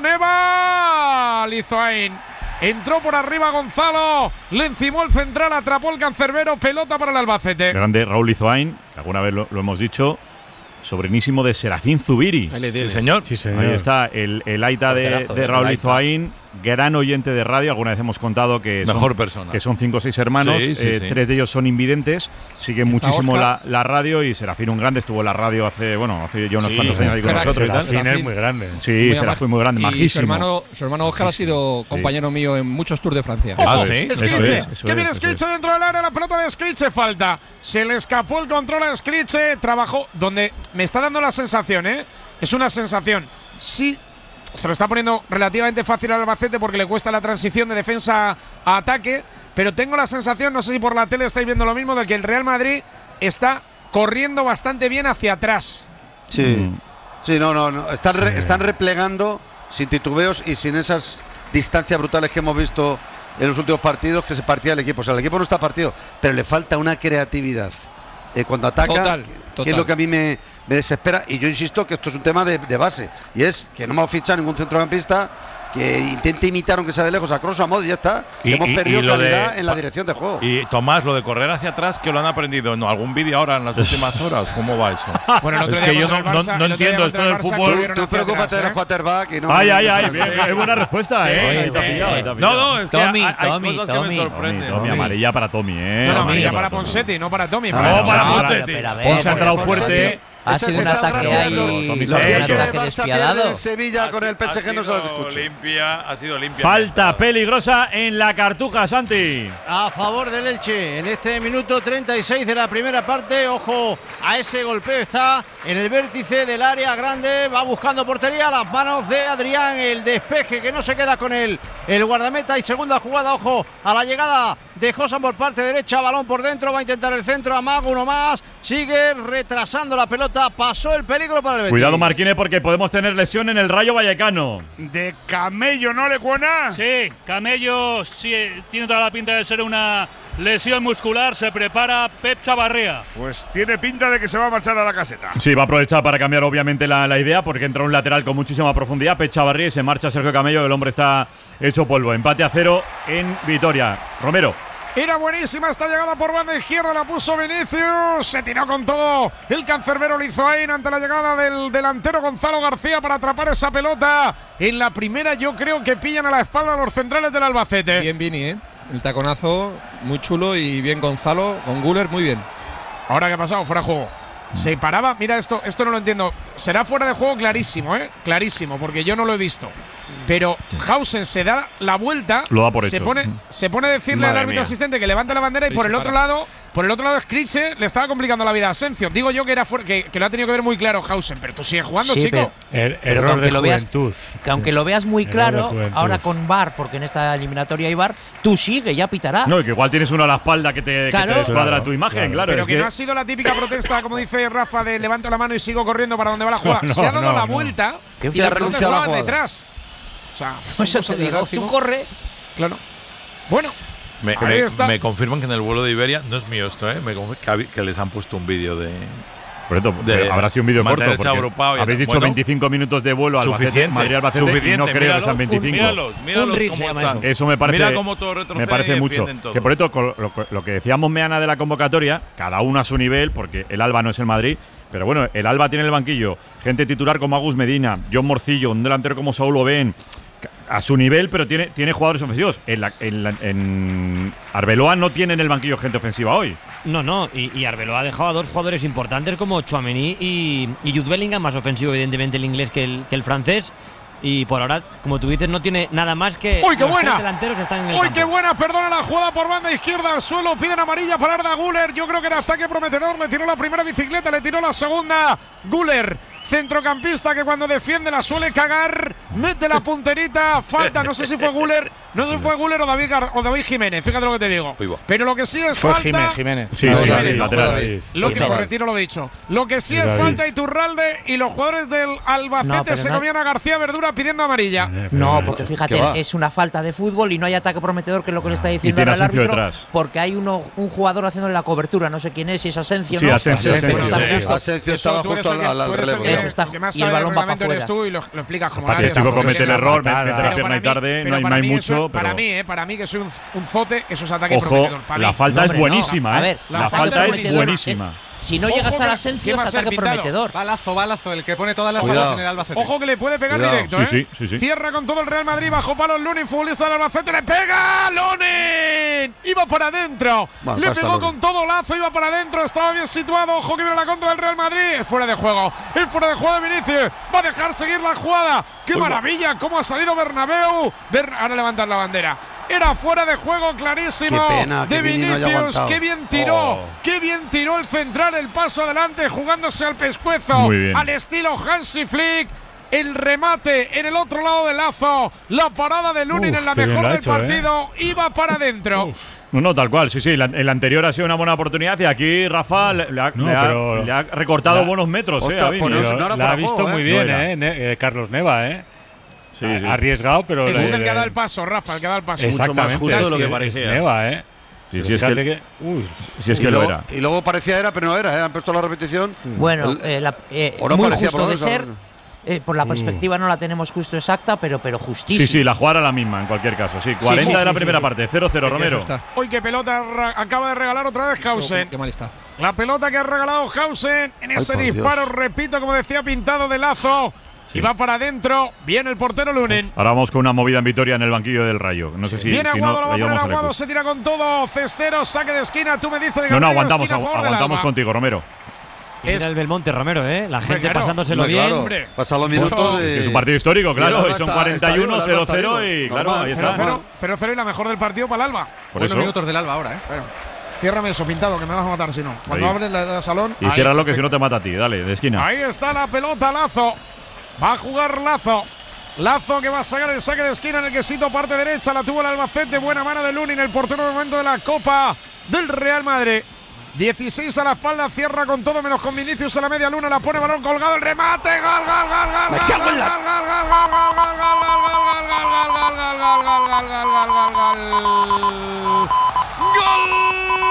Speaker 2: Neva. Lizoain. Entró por arriba Gonzalo. Le encimó el central, atrapó el cancerbero. Pelota para el Albacete.
Speaker 4: Grande Raúl Lizoain, que alguna vez lo, lo hemos dicho. Sobrinísimo de Serafín Zubiri.
Speaker 14: Ahí le tienes.
Speaker 9: Sí, señor.
Speaker 4: Sí, señor. Ahí está, el, el Aita de,
Speaker 9: Porterazo,
Speaker 4: de
Speaker 9: el
Speaker 4: Raúl
Speaker 9: Aita.
Speaker 4: Lizoain, gran oyente de radio. Alguna vez hemos contado que
Speaker 9: Mejor
Speaker 4: son,
Speaker 9: persona.
Speaker 4: que son cinco o seis hermanos.
Speaker 9: Sí, sí,
Speaker 4: eh,
Speaker 9: sí.
Speaker 4: Tres de ellos son invidentes. Siguen
Speaker 15: Está
Speaker 4: muchísimo la,
Speaker 15: Óscar.
Speaker 4: la radio. Y Serafín, un grande, estuvo en la radio hace, bueno, hace ya unos
Speaker 14: Sí,
Speaker 4: cuantos años ahí con
Speaker 15: crack,
Speaker 4: nosotros y tal.
Speaker 15: Serafín.
Speaker 7: Serafín es muy grande.
Speaker 4: Sí,
Speaker 15: Muy
Speaker 4: Serafín
Speaker 15: amable.
Speaker 4: muy grande,
Speaker 15: Y su
Speaker 4: majísimo.
Speaker 15: hermano, su hermano Oscar ha sido compañero mío en muchos tours de Francia.
Speaker 9: Ah,
Speaker 2: Ojo,
Speaker 9: sí.
Speaker 2: Escriche.
Speaker 4: Eso es, eso
Speaker 2: que viene
Speaker 4: es, eso
Speaker 2: Escriche dentro del área. La pelota de Escriche falta. Se le escapó el control a Escriche. Trabajó donde me está dando la sensación, ¿eh? Es una sensación. Sí, se lo está poniendo relativamente fácil al Albacete porque le cuesta la transición de defensa a ataque. Pero tengo la sensación, no sé si por la tele estáis viendo lo mismo, de que el Real Madrid está corriendo bastante bien hacia atrás.
Speaker 10: Sí, sí, no, no, no. Están, re- están replegando sin titubeos y sin esas distancias brutales que hemos visto en los últimos partidos que se partía el equipo. O sea, el equipo no está partido, pero le falta una creatividad. Eh, cuando ataca,
Speaker 15: Total,
Speaker 10: que- que
Speaker 15: total.
Speaker 10: es lo que a mí me, me desespera. Y yo insisto que esto es un tema de, de base. Y es que no hemos fichado ningún centrocampista que intente imitar, aunque sea de lejos, a Kroos o a Modric, ya está.
Speaker 9: Y-
Speaker 10: hemos
Speaker 9: y-
Speaker 10: perdido
Speaker 9: y lo
Speaker 10: calidad
Speaker 9: de-
Speaker 10: en la dirección de juego.
Speaker 9: Y Tomás, lo de correr hacia atrás, que lo han aprendido en algún vídeo ahora en las últimas horas. ¿Cómo va eso?
Speaker 2: Bueno, el otro
Speaker 9: es
Speaker 2: día
Speaker 9: que yo
Speaker 2: contra
Speaker 9: no,
Speaker 2: el
Speaker 9: no-
Speaker 2: Barça-
Speaker 9: no
Speaker 2: el otro día
Speaker 9: entiendo
Speaker 2: contra
Speaker 9: esto
Speaker 2: el
Speaker 9: del
Speaker 2: Barça
Speaker 9: fútbol.
Speaker 2: corrieron
Speaker 10: Tú
Speaker 2: hacia
Speaker 10: preocúpate
Speaker 2: atrás,
Speaker 10: del
Speaker 2: ¿eh?
Speaker 10: quarterback y no.
Speaker 4: Ay, ay,
Speaker 10: no-
Speaker 4: ay, bien, es buena respuesta,
Speaker 2: Sí,
Speaker 4: ¿eh?
Speaker 2: sí,
Speaker 4: Te ha pillado,
Speaker 2: sí.
Speaker 4: te ha pillado.
Speaker 9: No, no, es que
Speaker 13: Tommy,
Speaker 9: hay, hay
Speaker 13: Tommy,
Speaker 9: cosas que
Speaker 13: Tommy.
Speaker 9: me sorprenden.
Speaker 4: Tommy, amarilla para Tommy, ¿eh?
Speaker 2: No, no,
Speaker 4: Amarilla
Speaker 2: amarilla para
Speaker 4: Tommy.
Speaker 2: Ponsetti, no para Tommy.
Speaker 10: No,
Speaker 2: para
Speaker 4: No,
Speaker 10: no,
Speaker 4: para
Speaker 10: no,
Speaker 4: Ponce.
Speaker 13: pero, pero a ver,
Speaker 4: Ponce ha entrado
Speaker 10: Ponce,
Speaker 4: fuerte.
Speaker 13: Ha
Speaker 10: Esa-
Speaker 13: sido un
Speaker 10: esa
Speaker 13: ataque
Speaker 10: gracia,
Speaker 13: ahí.
Speaker 10: lo-
Speaker 4: Tommy
Speaker 10: Los
Speaker 13: un
Speaker 4: sabe.
Speaker 10: días que el
Speaker 13: ataque
Speaker 10: Barça
Speaker 13: despiadado.
Speaker 10: pierde en Sevilla con el P S G no se las
Speaker 9: Ha sido
Speaker 10: escucho.
Speaker 9: limpia, ha sido limpia.
Speaker 4: Falta peligrosa en la Cartuja, Santi.
Speaker 5: A favor del Elche en este minuto treinta y seis de la primera parte. Ojo a ese golpeo, está en el vértice del área grande, va buscando portería, las manos de Adrián, el despeje que no se queda con él, el guardameta. Y segunda jugada, ojo a la llegada de Josan por parte derecha, balón por dentro, va a intentar el centro, amago uno más, sigue retrasando la pelota, pasó el peligro para el Betis.
Speaker 4: Cuidado, Marquínez, porque podemos tener lesión en el Rayo Vallecano.
Speaker 11: De Camello, ¿no le cuena?
Speaker 12: Sí, Camello sí, tiene toda la pinta de ser una lesión muscular. Se prepara Pep Chavarría.
Speaker 11: Pues tiene pinta de que se va a marchar a la caseta.
Speaker 4: Sí, va a aprovechar para cambiar obviamente la, la idea, porque entra un lateral con muchísima profundidad. Pecha Barri y se marcha Sergio Camello. El hombre está hecho polvo. Empate a cero en Vitoria. Romero.
Speaker 2: Era buenísima esta llegada por banda izquierda, la puso Vinicius, se tiró con todo el cancerbero Lizoain ante la llegada del delantero Gonzalo García para atrapar esa pelota. En la primera yo creo que pillan a la espalda los centrales del Albacete.
Speaker 15: Bien Vini, ¿eh? El taconazo muy chulo y bien Gonzalo, con Güler muy bien.
Speaker 2: Ahora, ¿qué ha pasado? Fuera de juego. Se paraba, mira esto, esto no lo entiendo. Será fuera de juego clarísimo, ¿eh? Clarísimo, porque yo no lo he visto. Pero Hausen se da la vuelta,
Speaker 4: Lo da por
Speaker 2: se
Speaker 4: hecho.
Speaker 2: pone, se pone a decirle
Speaker 9: Madre
Speaker 2: al árbitro
Speaker 9: mía.
Speaker 2: asistente que levante la bandera y
Speaker 15: Sí,
Speaker 2: por
Speaker 15: se
Speaker 2: el otro
Speaker 15: para.
Speaker 2: lado, por el otro lado Skriche le estaba complicando la vida a Asencio. Digo yo que era fuera- que, que lo ha tenido que ver muy claro Hausen, pero tú sigues jugando,
Speaker 13: Sí,
Speaker 2: chico.
Speaker 7: Er-
Speaker 13: Pero que
Speaker 7: error
Speaker 13: aunque
Speaker 7: de
Speaker 13: lo veas-
Speaker 7: juventud.
Speaker 13: Que aunque lo veas muy
Speaker 7: Error
Speaker 13: claro,
Speaker 7: de juventud.
Speaker 13: ahora con V A R, porque en esta eliminatoria hay V A R, tú sigue, ya pitará.
Speaker 4: No, y que igual tienes uno a la espalda que te, que
Speaker 13: Claro.
Speaker 4: te descuadra
Speaker 7: Claro,
Speaker 4: tu imagen,
Speaker 7: claro.
Speaker 4: claro.
Speaker 2: Pero
Speaker 4: es
Speaker 2: que,
Speaker 4: que
Speaker 2: no ha sido la típica protesta, como dice Rafa, de levanto la mano y sigo corriendo para donde va la jugada.
Speaker 7: No,
Speaker 2: se ha dado
Speaker 7: no,
Speaker 2: la
Speaker 7: no.
Speaker 2: vuelta
Speaker 13: Que
Speaker 2: y
Speaker 10: ha
Speaker 2: la pelota
Speaker 10: renunciado a la
Speaker 2: jugaba
Speaker 10: jugada.
Speaker 2: detrás. O sea,
Speaker 13: Pues
Speaker 2: son
Speaker 13: eso te
Speaker 2: cosas de
Speaker 13: digo,
Speaker 2: edad,
Speaker 13: tú
Speaker 2: chico.
Speaker 13: corre.
Speaker 2: Claro. Bueno,
Speaker 9: Me,
Speaker 2: Ahí
Speaker 9: me-
Speaker 2: está.
Speaker 9: me confirman que en el vuelo de Iberia, no es mío esto, ¿eh? Me conf- que, habi- que les han puesto un vídeo de.
Speaker 4: Por esto,
Speaker 9: de
Speaker 4: habrá sido un vídeo corto.
Speaker 9: mantenerse
Speaker 4: porque
Speaker 9: agrupado y
Speaker 4: habéis
Speaker 9: tal.
Speaker 4: dicho
Speaker 9: Bueno,
Speaker 4: veinticinco minutos de vuelo al
Speaker 9: Suficiente,
Speaker 4: Madrid-Albacete y no
Speaker 9: suficiente,
Speaker 4: creo que sean
Speaker 9: míralos,
Speaker 4: veinticinco.
Speaker 9: Míralos, míralos
Speaker 8: Un rig
Speaker 9: cómo
Speaker 8: se llama
Speaker 9: están.
Speaker 8: eso.
Speaker 4: Eso me parece,
Speaker 9: Mira cómo todo retrocede
Speaker 4: me parece
Speaker 9: y
Speaker 4: mucho.
Speaker 9: defienden todo.
Speaker 4: Que por esto, con lo, lo que decíamos Meana de la convocatoria, cada uno a su nivel, porque el Alba no es el Madrid, pero bueno, el Alba tiene el banquillo gente titular como Agus Medina, John Morcillo, un delantero como Saúl Oben, a su nivel, pero tiene, tiene jugadores ofensivos. En, la, en, la, en Arbeloa no tiene en el banquillo gente ofensiva hoy.
Speaker 8: No, no, y, y Arbeloa ha dejado a dos jugadores importantes como Tchouaméni y, y Jude Bellingham, más ofensivo evidentemente el inglés que el, que el francés. Y por ahora, como tú dices, no tiene nada más que.
Speaker 2: ¡Uy, qué
Speaker 8: los
Speaker 2: buena!
Speaker 8: tres delanteros están en el
Speaker 2: ¡Uy,
Speaker 8: campo.
Speaker 2: qué buena! Perdona la jugada por banda izquierda al suelo. Piden amarilla para Arda Güler. Yo creo que era ataque prometedor. Le tiró la primera bicicleta, le tiró la segunda. Güler, centrocampista que cuando defiende la suele cagar. Mete la punterita. Falta, no sé si fue Güler. No sé si fue Güler o David, Gar o David Jiménez. Fíjate lo que te digo. Pero lo que sí es
Speaker 16: Fue
Speaker 2: falta.
Speaker 16: Jiménez, Jiménez.
Speaker 4: Sí,
Speaker 2: No,
Speaker 4: sí,
Speaker 2: David,
Speaker 4: sí,
Speaker 2: no,
Speaker 4: lateral.
Speaker 2: David. Lo que retiro lo dicho. Lo que sí es
Speaker 4: David.
Speaker 2: falta Iturralde y los jugadores del Albacete
Speaker 13: No, pero
Speaker 2: se
Speaker 13: no-
Speaker 2: comían a García Verdura pidiendo amarilla.
Speaker 13: No, porque
Speaker 2: ¿Qué
Speaker 13: fíjate,
Speaker 2: va?
Speaker 13: es una falta de fútbol y no hay ataque prometedor, que es lo que le está diciendo
Speaker 4: tiene
Speaker 13: ahora el
Speaker 4: Asensio
Speaker 13: árbitro,
Speaker 4: detrás.
Speaker 13: porque hay uno, un jugador haciéndole la cobertura, no sé quién es, si es Asensio,
Speaker 4: Sí,
Speaker 13: ¿no?
Speaker 4: Asensio, Asensio.
Speaker 13: Está
Speaker 4: Sí.
Speaker 13: justo.
Speaker 10: Asensio
Speaker 2: Eso,
Speaker 10: estaba
Speaker 2: tú eres
Speaker 10: justo
Speaker 2: el que-
Speaker 10: al, al
Speaker 2: tú eres el
Speaker 10: relevo.
Speaker 2: que-
Speaker 13: Eso está-
Speaker 2: el que más
Speaker 13: y el
Speaker 2: sabe del
Speaker 13: balón va para
Speaker 2: reglamento eres
Speaker 13: afuera.
Speaker 2: tú y lo, lo explicas como
Speaker 4: Aparte,
Speaker 2: nadie.
Speaker 4: el chico
Speaker 2: tampoco
Speaker 4: comete
Speaker 2: sé
Speaker 4: el
Speaker 2: la
Speaker 4: error,
Speaker 2: patada.
Speaker 4: mete la
Speaker 2: Pero
Speaker 4: pierna
Speaker 2: para
Speaker 4: y
Speaker 2: mí-
Speaker 4: tarde,
Speaker 2: pero
Speaker 4: no hay-
Speaker 2: para
Speaker 4: no hay
Speaker 2: mí eso-
Speaker 4: mucho,
Speaker 2: Para
Speaker 4: pero-
Speaker 2: mí, eh, para mí que soy un, un zote, eso es ataque
Speaker 4: Ojo,
Speaker 2: prometedor. Para
Speaker 4: la
Speaker 2: mí.
Speaker 4: falta
Speaker 13: No,
Speaker 4: es
Speaker 13: hombre, no.
Speaker 4: buenísima,
Speaker 13: A
Speaker 4: ¿eh?
Speaker 13: ver,
Speaker 4: La
Speaker 13: la
Speaker 4: falta
Speaker 13: falta
Speaker 4: es
Speaker 13: prometedor,
Speaker 4: buenísima.
Speaker 13: Si no
Speaker 2: Ojo
Speaker 13: llega hasta el
Speaker 2: que-
Speaker 13: Asensio,
Speaker 2: ¿qué
Speaker 13: es
Speaker 2: va a ser
Speaker 13: ataque
Speaker 2: pintado?
Speaker 13: prometedor.
Speaker 3: Balazo, balazo, el que pone todas las
Speaker 10: Cuidado.
Speaker 3: balas en el Albacete.
Speaker 2: Ojo que le puede pegar
Speaker 10: Cuidado.
Speaker 2: directo,
Speaker 4: Sí,
Speaker 2: ¿eh?
Speaker 4: sí, sí, sí.
Speaker 2: Cierra con todo el Real Madrid bajo palos Lunin, futbolista del Albacete, le pega Lunin. Iba para adentro.
Speaker 10: Bueno,
Speaker 2: le
Speaker 10: basta,
Speaker 2: pegó
Speaker 10: Lunin.
Speaker 2: con todo Lazo, iba para adentro, estaba bien situado. Ojo que viene la contra del Real Madrid. Es fuera de juego. Es fuera de juego de Vinicius. Va a dejar seguir la jugada. ¡Qué
Speaker 4: Uy,
Speaker 2: maravilla! ¿Cómo ha salido Bernabéu? Ber- Ahora levantar la bandera. Era fuera de juego clarísimo.
Speaker 10: Qué pena
Speaker 2: de
Speaker 10: que Vini no haya
Speaker 2: Vinicius.
Speaker 10: aguantado.
Speaker 2: Qué bien tiró.
Speaker 10: Oh.
Speaker 2: Qué bien tiró el central, el paso adelante, jugándose al pescuezo.
Speaker 4: Muy bien.
Speaker 2: Al estilo Hansi Flick. El remate en el otro lado del Lazo. La parada de Lunin
Speaker 4: Uf,
Speaker 2: en la
Speaker 4: qué bien
Speaker 2: mejor
Speaker 4: lo ha
Speaker 2: del
Speaker 4: hecho, ¿eh?
Speaker 2: partido. Iba para adentro.
Speaker 4: No, no, tal cual, sí, sí. La- el anterior ha sido una buena oportunidad y aquí Rafa le, le ha,
Speaker 7: No,
Speaker 4: le ha-
Speaker 7: pero-
Speaker 4: le ha recortado
Speaker 7: La-
Speaker 4: buenos metros.
Speaker 10: Ostras,
Speaker 4: eh, a Vini.
Speaker 10: por eso
Speaker 7: Pero
Speaker 10: no era
Speaker 7: la ha
Speaker 10: fuera de
Speaker 7: visto
Speaker 10: juego,
Speaker 7: muy
Speaker 10: ¿eh?
Speaker 7: bien,
Speaker 4: No era.
Speaker 7: eh, Ne- eh, Carlos Neva, ¿eh?
Speaker 4: Sí,
Speaker 7: Ha-
Speaker 4: sí.
Speaker 7: Arriesgado, pero.
Speaker 2: Ese
Speaker 7: le-
Speaker 2: es el que
Speaker 7: le-
Speaker 2: da el paso, Rafa, el que da el paso.
Speaker 7: Exactamente.
Speaker 14: Mucho más justo de
Speaker 7: es
Speaker 14: lo que
Speaker 7: es
Speaker 14: parecía.
Speaker 7: Neva, ¿eh?
Speaker 4: Sí,
Speaker 7: Pero
Speaker 4: sí, es
Speaker 7: fíjate
Speaker 4: que,
Speaker 7: uy,
Speaker 4: sí, es
Speaker 10: Y
Speaker 4: que lo
Speaker 10: luego,
Speaker 4: era.
Speaker 10: y luego parecía era, pero no era, ¿eh? Han puesto la repetición.
Speaker 13: Bueno,
Speaker 10: El-
Speaker 13: eh, la- eh,
Speaker 10: o no
Speaker 13: muy
Speaker 10: parecía,
Speaker 13: justo
Speaker 10: por lo
Speaker 13: de
Speaker 10: menos,
Speaker 13: ser.
Speaker 10: no.
Speaker 13: eh, por la perspectiva no la tenemos justo exacta, pero, pero justísimo.
Speaker 4: Sí, sí, la jugada era la misma en cualquier caso. Sí, cuarenta
Speaker 13: sí,
Speaker 4: de la
Speaker 13: sí,
Speaker 4: primera
Speaker 13: sí.
Speaker 4: parte, cero cero, Romero.
Speaker 3: Eso está.
Speaker 2: Hoy qué pelota ra- acaba de regalar otra vez Hausen.
Speaker 15: Qué mal está.
Speaker 2: La pelota que ha regalado Hausen en ese
Speaker 10: por
Speaker 2: disparo,
Speaker 10: Dios.
Speaker 2: repito, como decía, pintado de Lazo.
Speaker 4: Sí.
Speaker 2: Y va para adentro. Viene el portero Lunin.
Speaker 4: Ahora vamos con una movida en Vitoria en el banquillo del Rayo. No sé si,
Speaker 2: Viene
Speaker 4: si
Speaker 2: Aguado,
Speaker 4: no,
Speaker 2: lo va a
Speaker 4: le
Speaker 2: poner
Speaker 4: llevamos al
Speaker 2: Aguado,
Speaker 4: eco.
Speaker 2: se tira con todo. Cestero, saque de esquina. Tú me dices.
Speaker 4: No, no,
Speaker 2: Garrido,
Speaker 4: aguantamos,
Speaker 2: esquina a favor del
Speaker 4: aguantamos
Speaker 2: Alba.
Speaker 4: contigo, Romero.
Speaker 8: Era el Belmonte, Romero, ¿eh? La gente
Speaker 2: claro.
Speaker 8: pasándoselo
Speaker 10: Hombre,
Speaker 8: bien.
Speaker 10: claro.
Speaker 2: hombre.
Speaker 10: Pasan los minutos
Speaker 2: Mucho.
Speaker 10: y…
Speaker 4: Es que es un partido histórico, claro.
Speaker 10: Alba
Speaker 4: Y son
Speaker 10: está-
Speaker 4: cuarenta y
Speaker 10: está
Speaker 4: uno,
Speaker 10: vivo, el
Speaker 4: cero
Speaker 10: Alba está
Speaker 4: cero
Speaker 10: vivo.
Speaker 4: y claro,
Speaker 10: Normal.
Speaker 4: ahí
Speaker 2: cero
Speaker 4: está.
Speaker 2: cero, cero cero y la mejor del partido para el Alba.
Speaker 4: Por
Speaker 3: Buenos
Speaker 4: eso.
Speaker 3: minutos del Alba ahora, ¿eh?
Speaker 2: Bueno, ciérrame eso, pintado, que me vas a matar si no. Cuando
Speaker 4: Ahí.
Speaker 2: abres la de salón.
Speaker 4: Y
Speaker 2: ahí,
Speaker 4: ciérralo que
Speaker 2: perfecto.
Speaker 4: si no te mata a ti. Dale, de esquina.
Speaker 2: Ahí está la pelota, Lazo. Va a jugar Lazo. Lazo que va a sacar el saque de esquina en el quesito, parte derecha. La tuvo el Albacete. Buena mano de Lunin, el portero de momento de la Copa del Real Madrid. dieciséis a la espalda, cierra con todo menos con Vinicius a la media luna. La pone balón colgado, el remate. Gol, gol, gol, gol.
Speaker 10: Me
Speaker 2: gol,
Speaker 10: cago en la-
Speaker 2: gol, gol, gol, gol, gol, gol, gol, gol, gol, gol, gol, gol, gol, gol, gol, gol, gol, gol.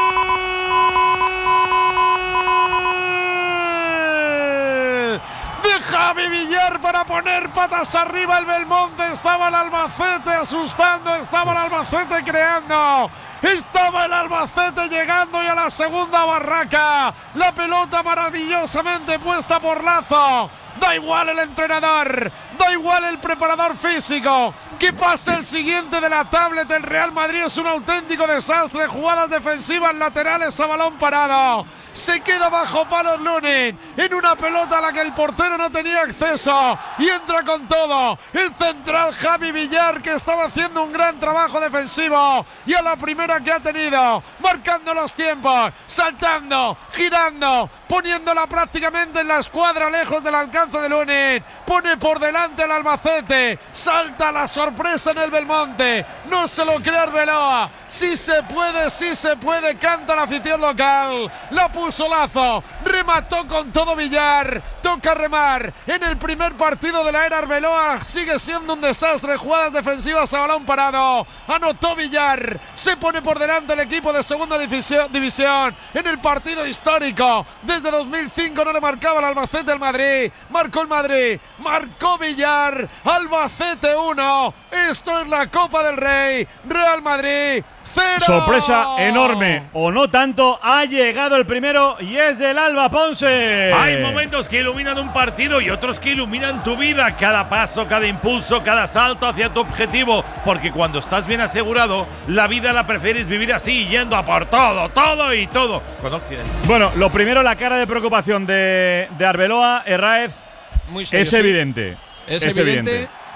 Speaker 2: De Javi Villar para poner patas arriba el Belmonte. Estaba el Albacete asustando, estaba el Albacete creando. Estaba el Albacete llegando y a la segunda barraca. La pelota maravillosamente puesta por Lazo. Da igual el entrenador, da igual el preparador físico. Que pase el siguiente de la tablet. El Real Madrid es un auténtico desastre. Jugadas defensivas laterales a balón parado. Se queda bajo palos Lunin en una pelota a la que el portero no tenía acceso. Y entra con todo el central Javi Villar, que estaba haciendo un gran trabajo defensivo. Y a la primera que ha tenido, marcando los tiempos, saltando, girando, poniéndola prácticamente en la escuadra lejos del alcance de Lunin. Pone por delante al Albacete. Salta la sorpresa en el Belmonte. No se lo cree Arbeloa. Sí se puede, sí se puede. Canta la afición local. La puso Lazo. Remató con todo Villar. Toca remar. En el primer partido de la era Arbeloa sigue siendo un desastre. Jugadas defensivas a balón parado. Anotó Villar. Se pone por delante el equipo de segunda división, división en el partido histórico. Desde dos mil cinco no le marcaba el Albacete al Madrid. Marcó el Madrid. Marcó Villar. Albacete uno. Esto es la Copa del Rey. Real Madrid cero.
Speaker 4: Sorpresa enorme, o no tanto, ha llegado el primero y es del Alba Ponce.
Speaker 9: Hay momentos que iluminan un partido y otros que iluminan tu vida. Cada paso, cada impulso, cada salto hacia tu objetivo. Porque cuando estás bien asegurado, la vida la prefieres vivir así, yendo a por todo, todo y todo. Con Occidente.
Speaker 4: Bueno, lo primero, la cara de preocupación de, de Arbeloa, Herráez,
Speaker 3: Muy serio,
Speaker 4: es
Speaker 3: sí.
Speaker 4: evidente.
Speaker 3: Es,
Speaker 4: Es
Speaker 3: evidente.
Speaker 4: evidente.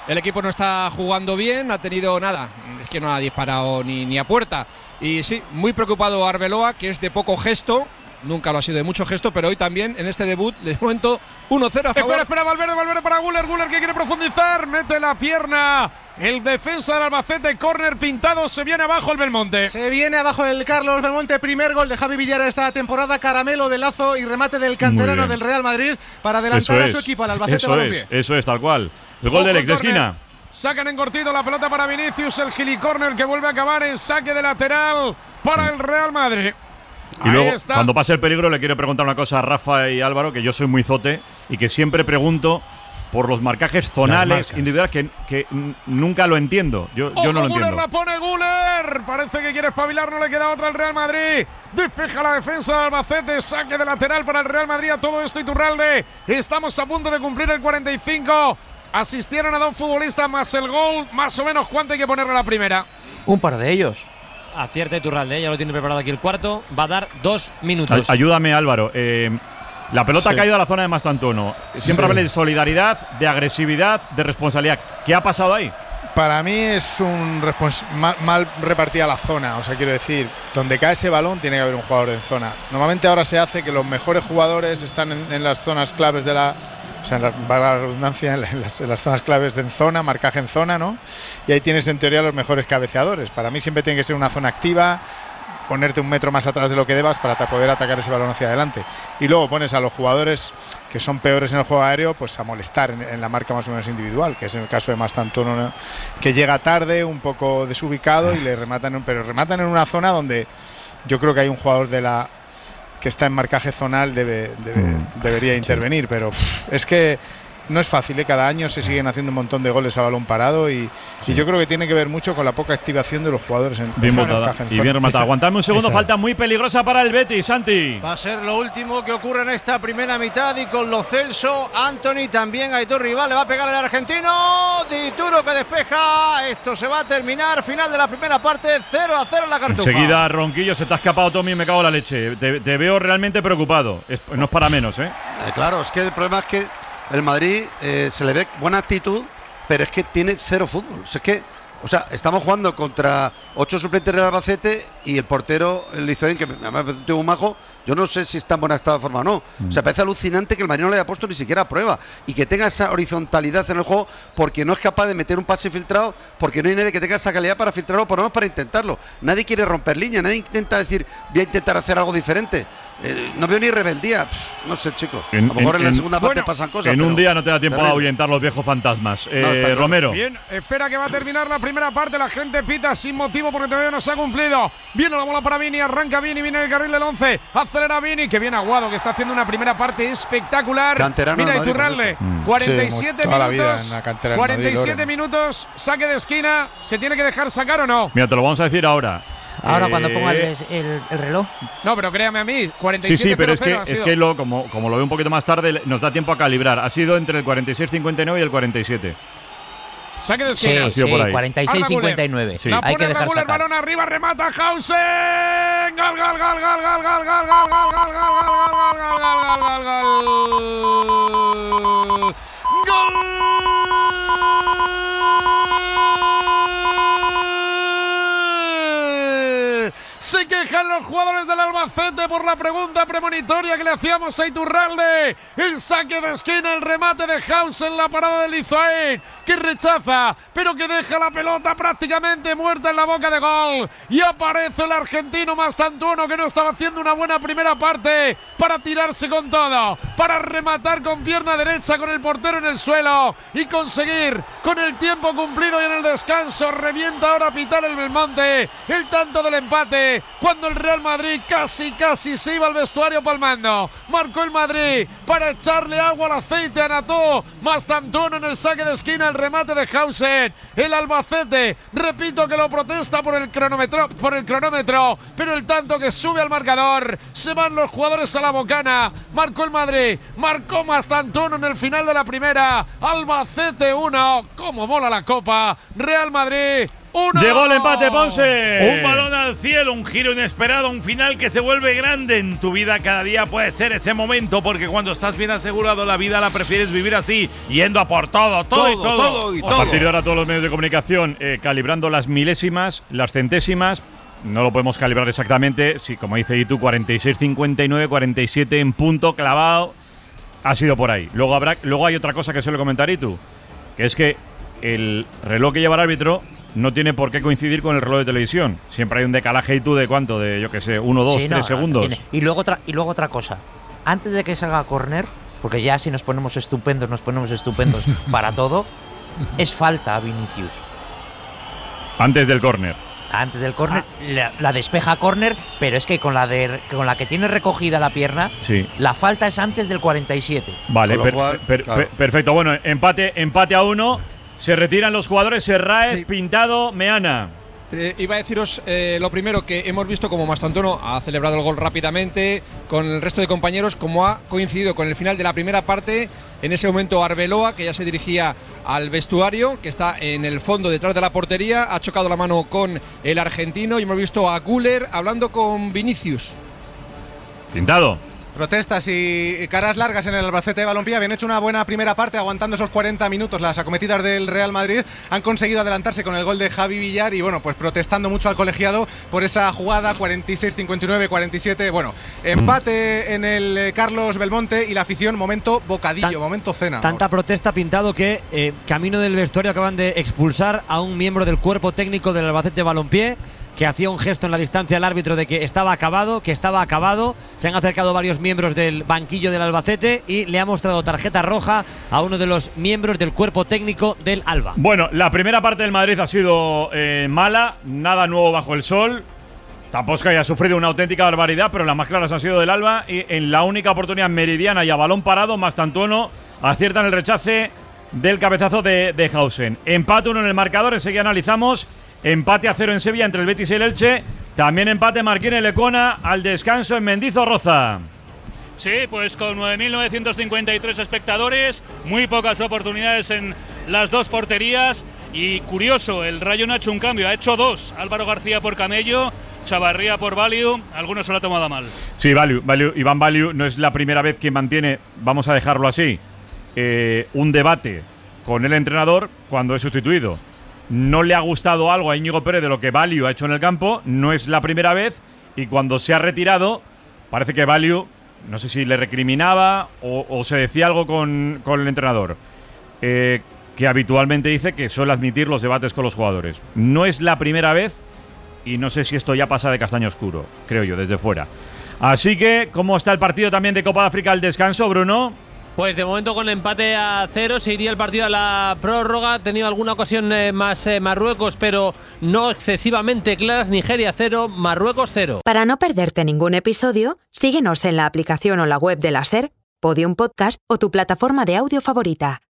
Speaker 15: el equipo no está jugando bien, ha tenido nada, es que no ha disparado ni, ni a puerta. Y sí, muy preocupado Arbeloa, que es de poco gesto. Nunca lo ha sido de mucho gesto, pero hoy también en este debut, de momento, uno cero a favor.
Speaker 2: Espera, espera, Valverde, Valverde para Güler, Güler que quiere profundizar, mete la pierna. El defensa del Albacete, córner pintado, se viene abajo el Belmonte.
Speaker 3: Se viene abajo el Carlos Belmonte, primer gol de Javi Villar esta temporada, caramelo de Lazo y remate del canterano del Real Madrid para adelantar
Speaker 4: eso
Speaker 3: a
Speaker 4: es,
Speaker 3: su equipo al Albacete
Speaker 4: eso
Speaker 3: Balompié.
Speaker 4: es, eso es, tal cual. El gol
Speaker 2: Ojo,
Speaker 4: del ex de
Speaker 2: córner.
Speaker 4: esquina.
Speaker 2: Sacan en cortito la pelota para Vinicius, el gilicorner que vuelve a acabar en saque de lateral para el Real Madrid.
Speaker 4: Y
Speaker 2: Ahí
Speaker 4: luego,
Speaker 2: está.
Speaker 4: cuando pase el peligro, le quiero preguntar una cosa a Rafa y Álvaro, que yo soy muy zote y que siempre pregunto por los marcajes zonales individuales que, que nunca lo entiendo. Yo, yo no lo
Speaker 2: Güler
Speaker 4: entiendo.
Speaker 2: la pone Güler. Parece que quiere espabilar, no le queda otra al Real Madrid. Despeja la defensa de Albacete, saque de lateral para el Real Madrid. A todo esto Iturralde. Estamos a punto de cumplir el cuarenta y cinco. Asistieron a dos futbolistas más el gol. Más o menos, ¿cuánto hay que ponerle a la primera?
Speaker 13: Un par de ellos.
Speaker 8: Acierta Iturralde, ya lo tiene preparado aquí el cuarto. Va a dar dos minutos.
Speaker 4: Ay- ayúdame, Álvaro. Eh, la pelota
Speaker 6: Sí.
Speaker 4: ha caído a la zona de Mastantuono. Siempre
Speaker 6: Sí.
Speaker 4: habla de solidaridad, de agresividad, de responsabilidad. ¿Qué ha pasado ahí?
Speaker 6: Para mí es un respons- mal, mal repartida la zona, o sea, quiero decir, donde cae ese balón tiene que haber un jugador en zona. Normalmente ahora se hace que los mejores jugadores están en, en las zonas claves de la, o sea, en la, valga la redundancia, en las, en las zonas claves de en zona, marcaje en zona, ¿no? Y ahí tienes en teoría los mejores cabeceadores. Para mí siempre tiene que ser una zona activa, ponerte un metro más atrás de lo que debas para ta- poder atacar ese balón hacia adelante. Y luego pones a los jugadores que son peores en el juego aéreo, pues a molestar en, en la marca más o menos individual, que es en el caso de Mastantuono, ¿no? Que llega tarde, un poco desubicado y le rematan, en- pero rematan en una zona donde yo creo que hay un jugador de la que está en marcaje zonal debe, debe- debería intervenir, pero pff, es que no es fácil, ¿eh? Cada año se siguen haciendo un montón de goles a balón parado y, y yo creo que tiene que ver mucho con la poca activación de los jugadores en
Speaker 4: Bien
Speaker 6: en
Speaker 4: botada
Speaker 6: marcaje en
Speaker 4: y
Speaker 6: zona.
Speaker 4: bien rematada. Aguantadme un segundo,
Speaker 6: Esa.
Speaker 4: falta muy peligrosa para el Betis, Santi.
Speaker 5: Va a ser lo último que ocurre en esta primera mitad y con Lo Celso, Anthony también Aitor Rival le va a pegar el argentino. Dituro que despeja. Esto se va a terminar. Final de la primera parte, cero a cero en la Cartuja.
Speaker 4: Enseguida, Ronquillo, se te ha escapado, Tommy, me cago en la leche. Te, te veo realmente preocupado. Es- no es para menos, ¿eh?
Speaker 10: Eh, claro, es que el problema es que el Madrid eh, se le ve buena actitud, pero es que tiene cero fútbol. O sea, es que, o sea, estamos jugando contra ocho suplentes del Albacete y el portero el Lizoen, que además me parece un tío muy majo. Yo no sé si está en buen estado de forma o no. O sea, parece alucinante que el Madrid no le haya puesto ni siquiera a prueba y que tenga esa horizontalidad en el juego porque no es capaz de meter un pase filtrado, porque no hay nadie que tenga esa calidad para filtrarlo, por lo menos para intentarlo. Nadie quiere romper línea, nadie intenta decir, voy a intentar hacer algo diferente. Eh, no veo ni rebeldía. Pff, no sé, chico. A lo mejor en, la segunda parte
Speaker 2: bueno,
Speaker 10: pasan cosas.
Speaker 4: En un
Speaker 10: pero
Speaker 4: día no te da tiempo a
Speaker 10: terrible.
Speaker 4: ahuyentar los viejos fantasmas. Eh,
Speaker 10: está claro.
Speaker 4: Romero.
Speaker 2: Bien, espera que va a terminar la primera parte. La gente pita sin motivo porque todavía no se ha cumplido. Viene la bola para Vini, arranca Vini, viene el carril del once. Acelera Vini, que viene Aguado, que está haciendo una primera parte espectacular.
Speaker 10: Canterano
Speaker 2: Mira
Speaker 10: del Madrid,
Speaker 2: Iturralde,
Speaker 10: por cierto.
Speaker 2: cuarenta y siete
Speaker 6: Sí, toda la vida
Speaker 2: minutos.
Speaker 6: en la cantera del Madrid,
Speaker 2: cuarenta y siete
Speaker 6: Loren.
Speaker 2: minutos, saque de esquina. ¿Se tiene que dejar sacar o no?
Speaker 4: Mira, te lo vamos a decir ahora.
Speaker 13: Ahora
Speaker 4: Eh,
Speaker 13: cuando ponga el, el- el reloj.
Speaker 2: No, pero créame a mí, cuarenta y
Speaker 4: Sí,
Speaker 2: siete
Speaker 4: sí, pero es que,
Speaker 2: ha
Speaker 4: es
Speaker 2: sido.
Speaker 4: que lo, como, como lo veo un poquito más tarde, le- nos da tiempo a calibrar. Ha sido entre el cuarenta y seis cincuenta y nueve y el cuarenta y siete.
Speaker 2: Saque de
Speaker 13: Sí,
Speaker 2: esquina.
Speaker 4: Ha sido
Speaker 13: sí,
Speaker 4: por ahí.
Speaker 13: cuarenta y seis cincuenta y nueve.
Speaker 4: Sí.
Speaker 2: La
Speaker 13: Hay que
Speaker 2: pone
Speaker 13: dejar
Speaker 2: Raúl, el
Speaker 13: sacar.
Speaker 2: balón arriba, remata Hausen. Gol, gol, gol, gol, gol, gol, gol, gol, gol, gol, gol, gol, gol, gol, gol, gol, gol, gol. ¡Gol! Se quejan los jugadores del Albacete por la pregunta premonitoria que le hacíamos a Iturralde. El saque de esquina, el remate de Hausen, la parada de Lizoen, que rechaza, pero que deja la pelota prácticamente muerta en la boca de gol. Y aparece el argentino Mastantuono, que no estaba haciendo una buena primera parte, para tirarse con todo, para rematar con pierna derecha con el portero en el suelo y conseguir, con el tiempo cumplido y en el descanso, revienta ahora a pitar el Belmonte el tanto del empate, cuando el Real Madrid casi casi se iba al vestuario palmando. Marcó el Madrid para echarle agua al aceite a Nató. Mastantuono en el saque de esquina, el remate de Hausen. El Albacete, repito que lo protesta por el cronómetro, por el cronómetro, pero el tanto que sube al marcador, se van los jugadores a la bocana. Marcó el Madrid, marcó Mastantuono en el final de la primera. Albacete uno, como mola la copa. Real Madrid uno.
Speaker 4: Llegó el empate, Ponce.
Speaker 9: Un balón al cielo, un giro inesperado, un final que se vuelve grande. En tu vida cada día puede ser ese momento, porque cuando estás bien asegurado la vida la prefieres vivir así, yendo a por todo, todo, todo y todo.
Speaker 10: todo y
Speaker 4: A partir de ahora todos los medios de comunicación eh, calibrando las milésimas, las centésimas. No lo podemos calibrar exactamente. Sí, como dice Itu, cuarenta y seis cincuenta y nueve, cuarenta y siete en punto clavado. Ha sido por ahí. Luego habrá, luego hay otra cosa que suele comentar Itu, que es que el reloj que lleva el árbitro no tiene por qué coincidir con el reloj de televisión. Siempre hay un decalaje y tú de cuánto, de yo que sé, uno, dos,
Speaker 13: Sí,
Speaker 4: tres
Speaker 13: no,
Speaker 4: segundos.
Speaker 13: tiene. Y luego otra y luego otra cosa. Antes de que se haga córner, porque ya si nos ponemos estupendos, nos ponemos estupendos para todo, es falta a Vinicius.
Speaker 4: Antes del córner.
Speaker 13: Antes del córner, la, la despeja a córner, pero es que con la de con la que tiene recogida la pierna,
Speaker 4: Sí.
Speaker 13: la falta es antes del cuarenta y siete.
Speaker 4: Vale,
Speaker 10: Con lo
Speaker 4: per-
Speaker 10: cual,
Speaker 4: per-
Speaker 10: claro.
Speaker 4: per- perfecto. Bueno, empate, empate a uno. Se retiran los jugadores Serraez,
Speaker 15: Sí.
Speaker 4: Pintado, Meana.
Speaker 15: Eh, iba a deciros eh, lo primero, que hemos visto como Mastantuono ha celebrado el gol rápidamente con el resto de compañeros, como ha coincidido con el final de la primera parte. En ese momento Arbeloa, que ya se dirigía al vestuario, que está en el fondo detrás de la portería, ha chocado la mano con el argentino y hemos visto a Güler hablando con Vinicius.
Speaker 4: Pintado.
Speaker 3: Protestas y caras largas en el Albacete de Balompié. Habían hecho una buena primera parte aguantando esos cuarenta minutos. Las acometidas del Real Madrid han conseguido adelantarse con el gol de Javi Villar y bueno, pues protestando mucho al colegiado por esa jugada. Cuarenta y seis cincuenta y nueve, cuarenta y siete. Bueno, empate en el eh, Carlos Belmonte y la afición, momento bocadillo,
Speaker 8: Tan-
Speaker 3: momento cena.
Speaker 8: Tanta protesta, Pintado, que eh, camino del vestuario acaban de expulsar a un miembro del cuerpo técnico del Albacete Balompié, que hacía un gesto en la distancia al árbitro de que estaba acabado, que estaba acabado. Se han acercado varios miembros del banquillo del Albacete y le ha mostrado tarjeta roja a uno de los miembros del cuerpo técnico del Alba.
Speaker 4: Bueno, la primera parte del Madrid ha sido eh, mala, nada nuevo bajo el sol. Tampoco es que haya sufrido una auténtica barbaridad, pero las más claras han sido del Alba. Y en la única oportunidad meridiana y a balón parado, Mastantuono aciertan el rechace del cabezazo de, de Hausen. Empate uno en el marcador, enseguida analizamos. Empate a cero en Sevilla entre el Betis y el Elche. También empate Marquín Lecona al descanso en Mendizorroza.
Speaker 12: Sí, pues con nueve mil novecientos cincuenta y tres espectadores, muy pocas oportunidades en las dos porterías y curioso, el Rayo no ha hecho un cambio, ha hecho dos. Álvaro García por Camello, Chavarría por Value, algunos se lo ha tomado a mal.
Speaker 4: Sí, Value, Value, Iván Value no es la primera vez que mantiene, vamos a dejarlo así, eh, un debate con el entrenador cuando es sustituido. No le ha gustado algo a Íñigo Pérez de lo que Value ha hecho en el campo, no es la primera vez, y cuando se ha retirado, parece que Value, no sé si le recriminaba o, o se decía algo con, con el entrenador, eh, que habitualmente dice que suele admitir los debates con los jugadores. No es la primera vez, y no sé si esto ya pasa de castaño oscuro, creo yo, desde fuera. Así que, ¿cómo está el partido también de Copa de África al descanso, Bruno?
Speaker 17: Pues de momento con empate a cero se iría el partido a la prórroga. Ha tenido alguna ocasión eh, más eh, Marruecos, pero no excesivamente claras. Nigeria cero, Marruecos cero.
Speaker 1: Para no perderte ningún episodio, síguenos en la aplicación o la web de la SER, Podium Podcast o tu plataforma de audio favorita.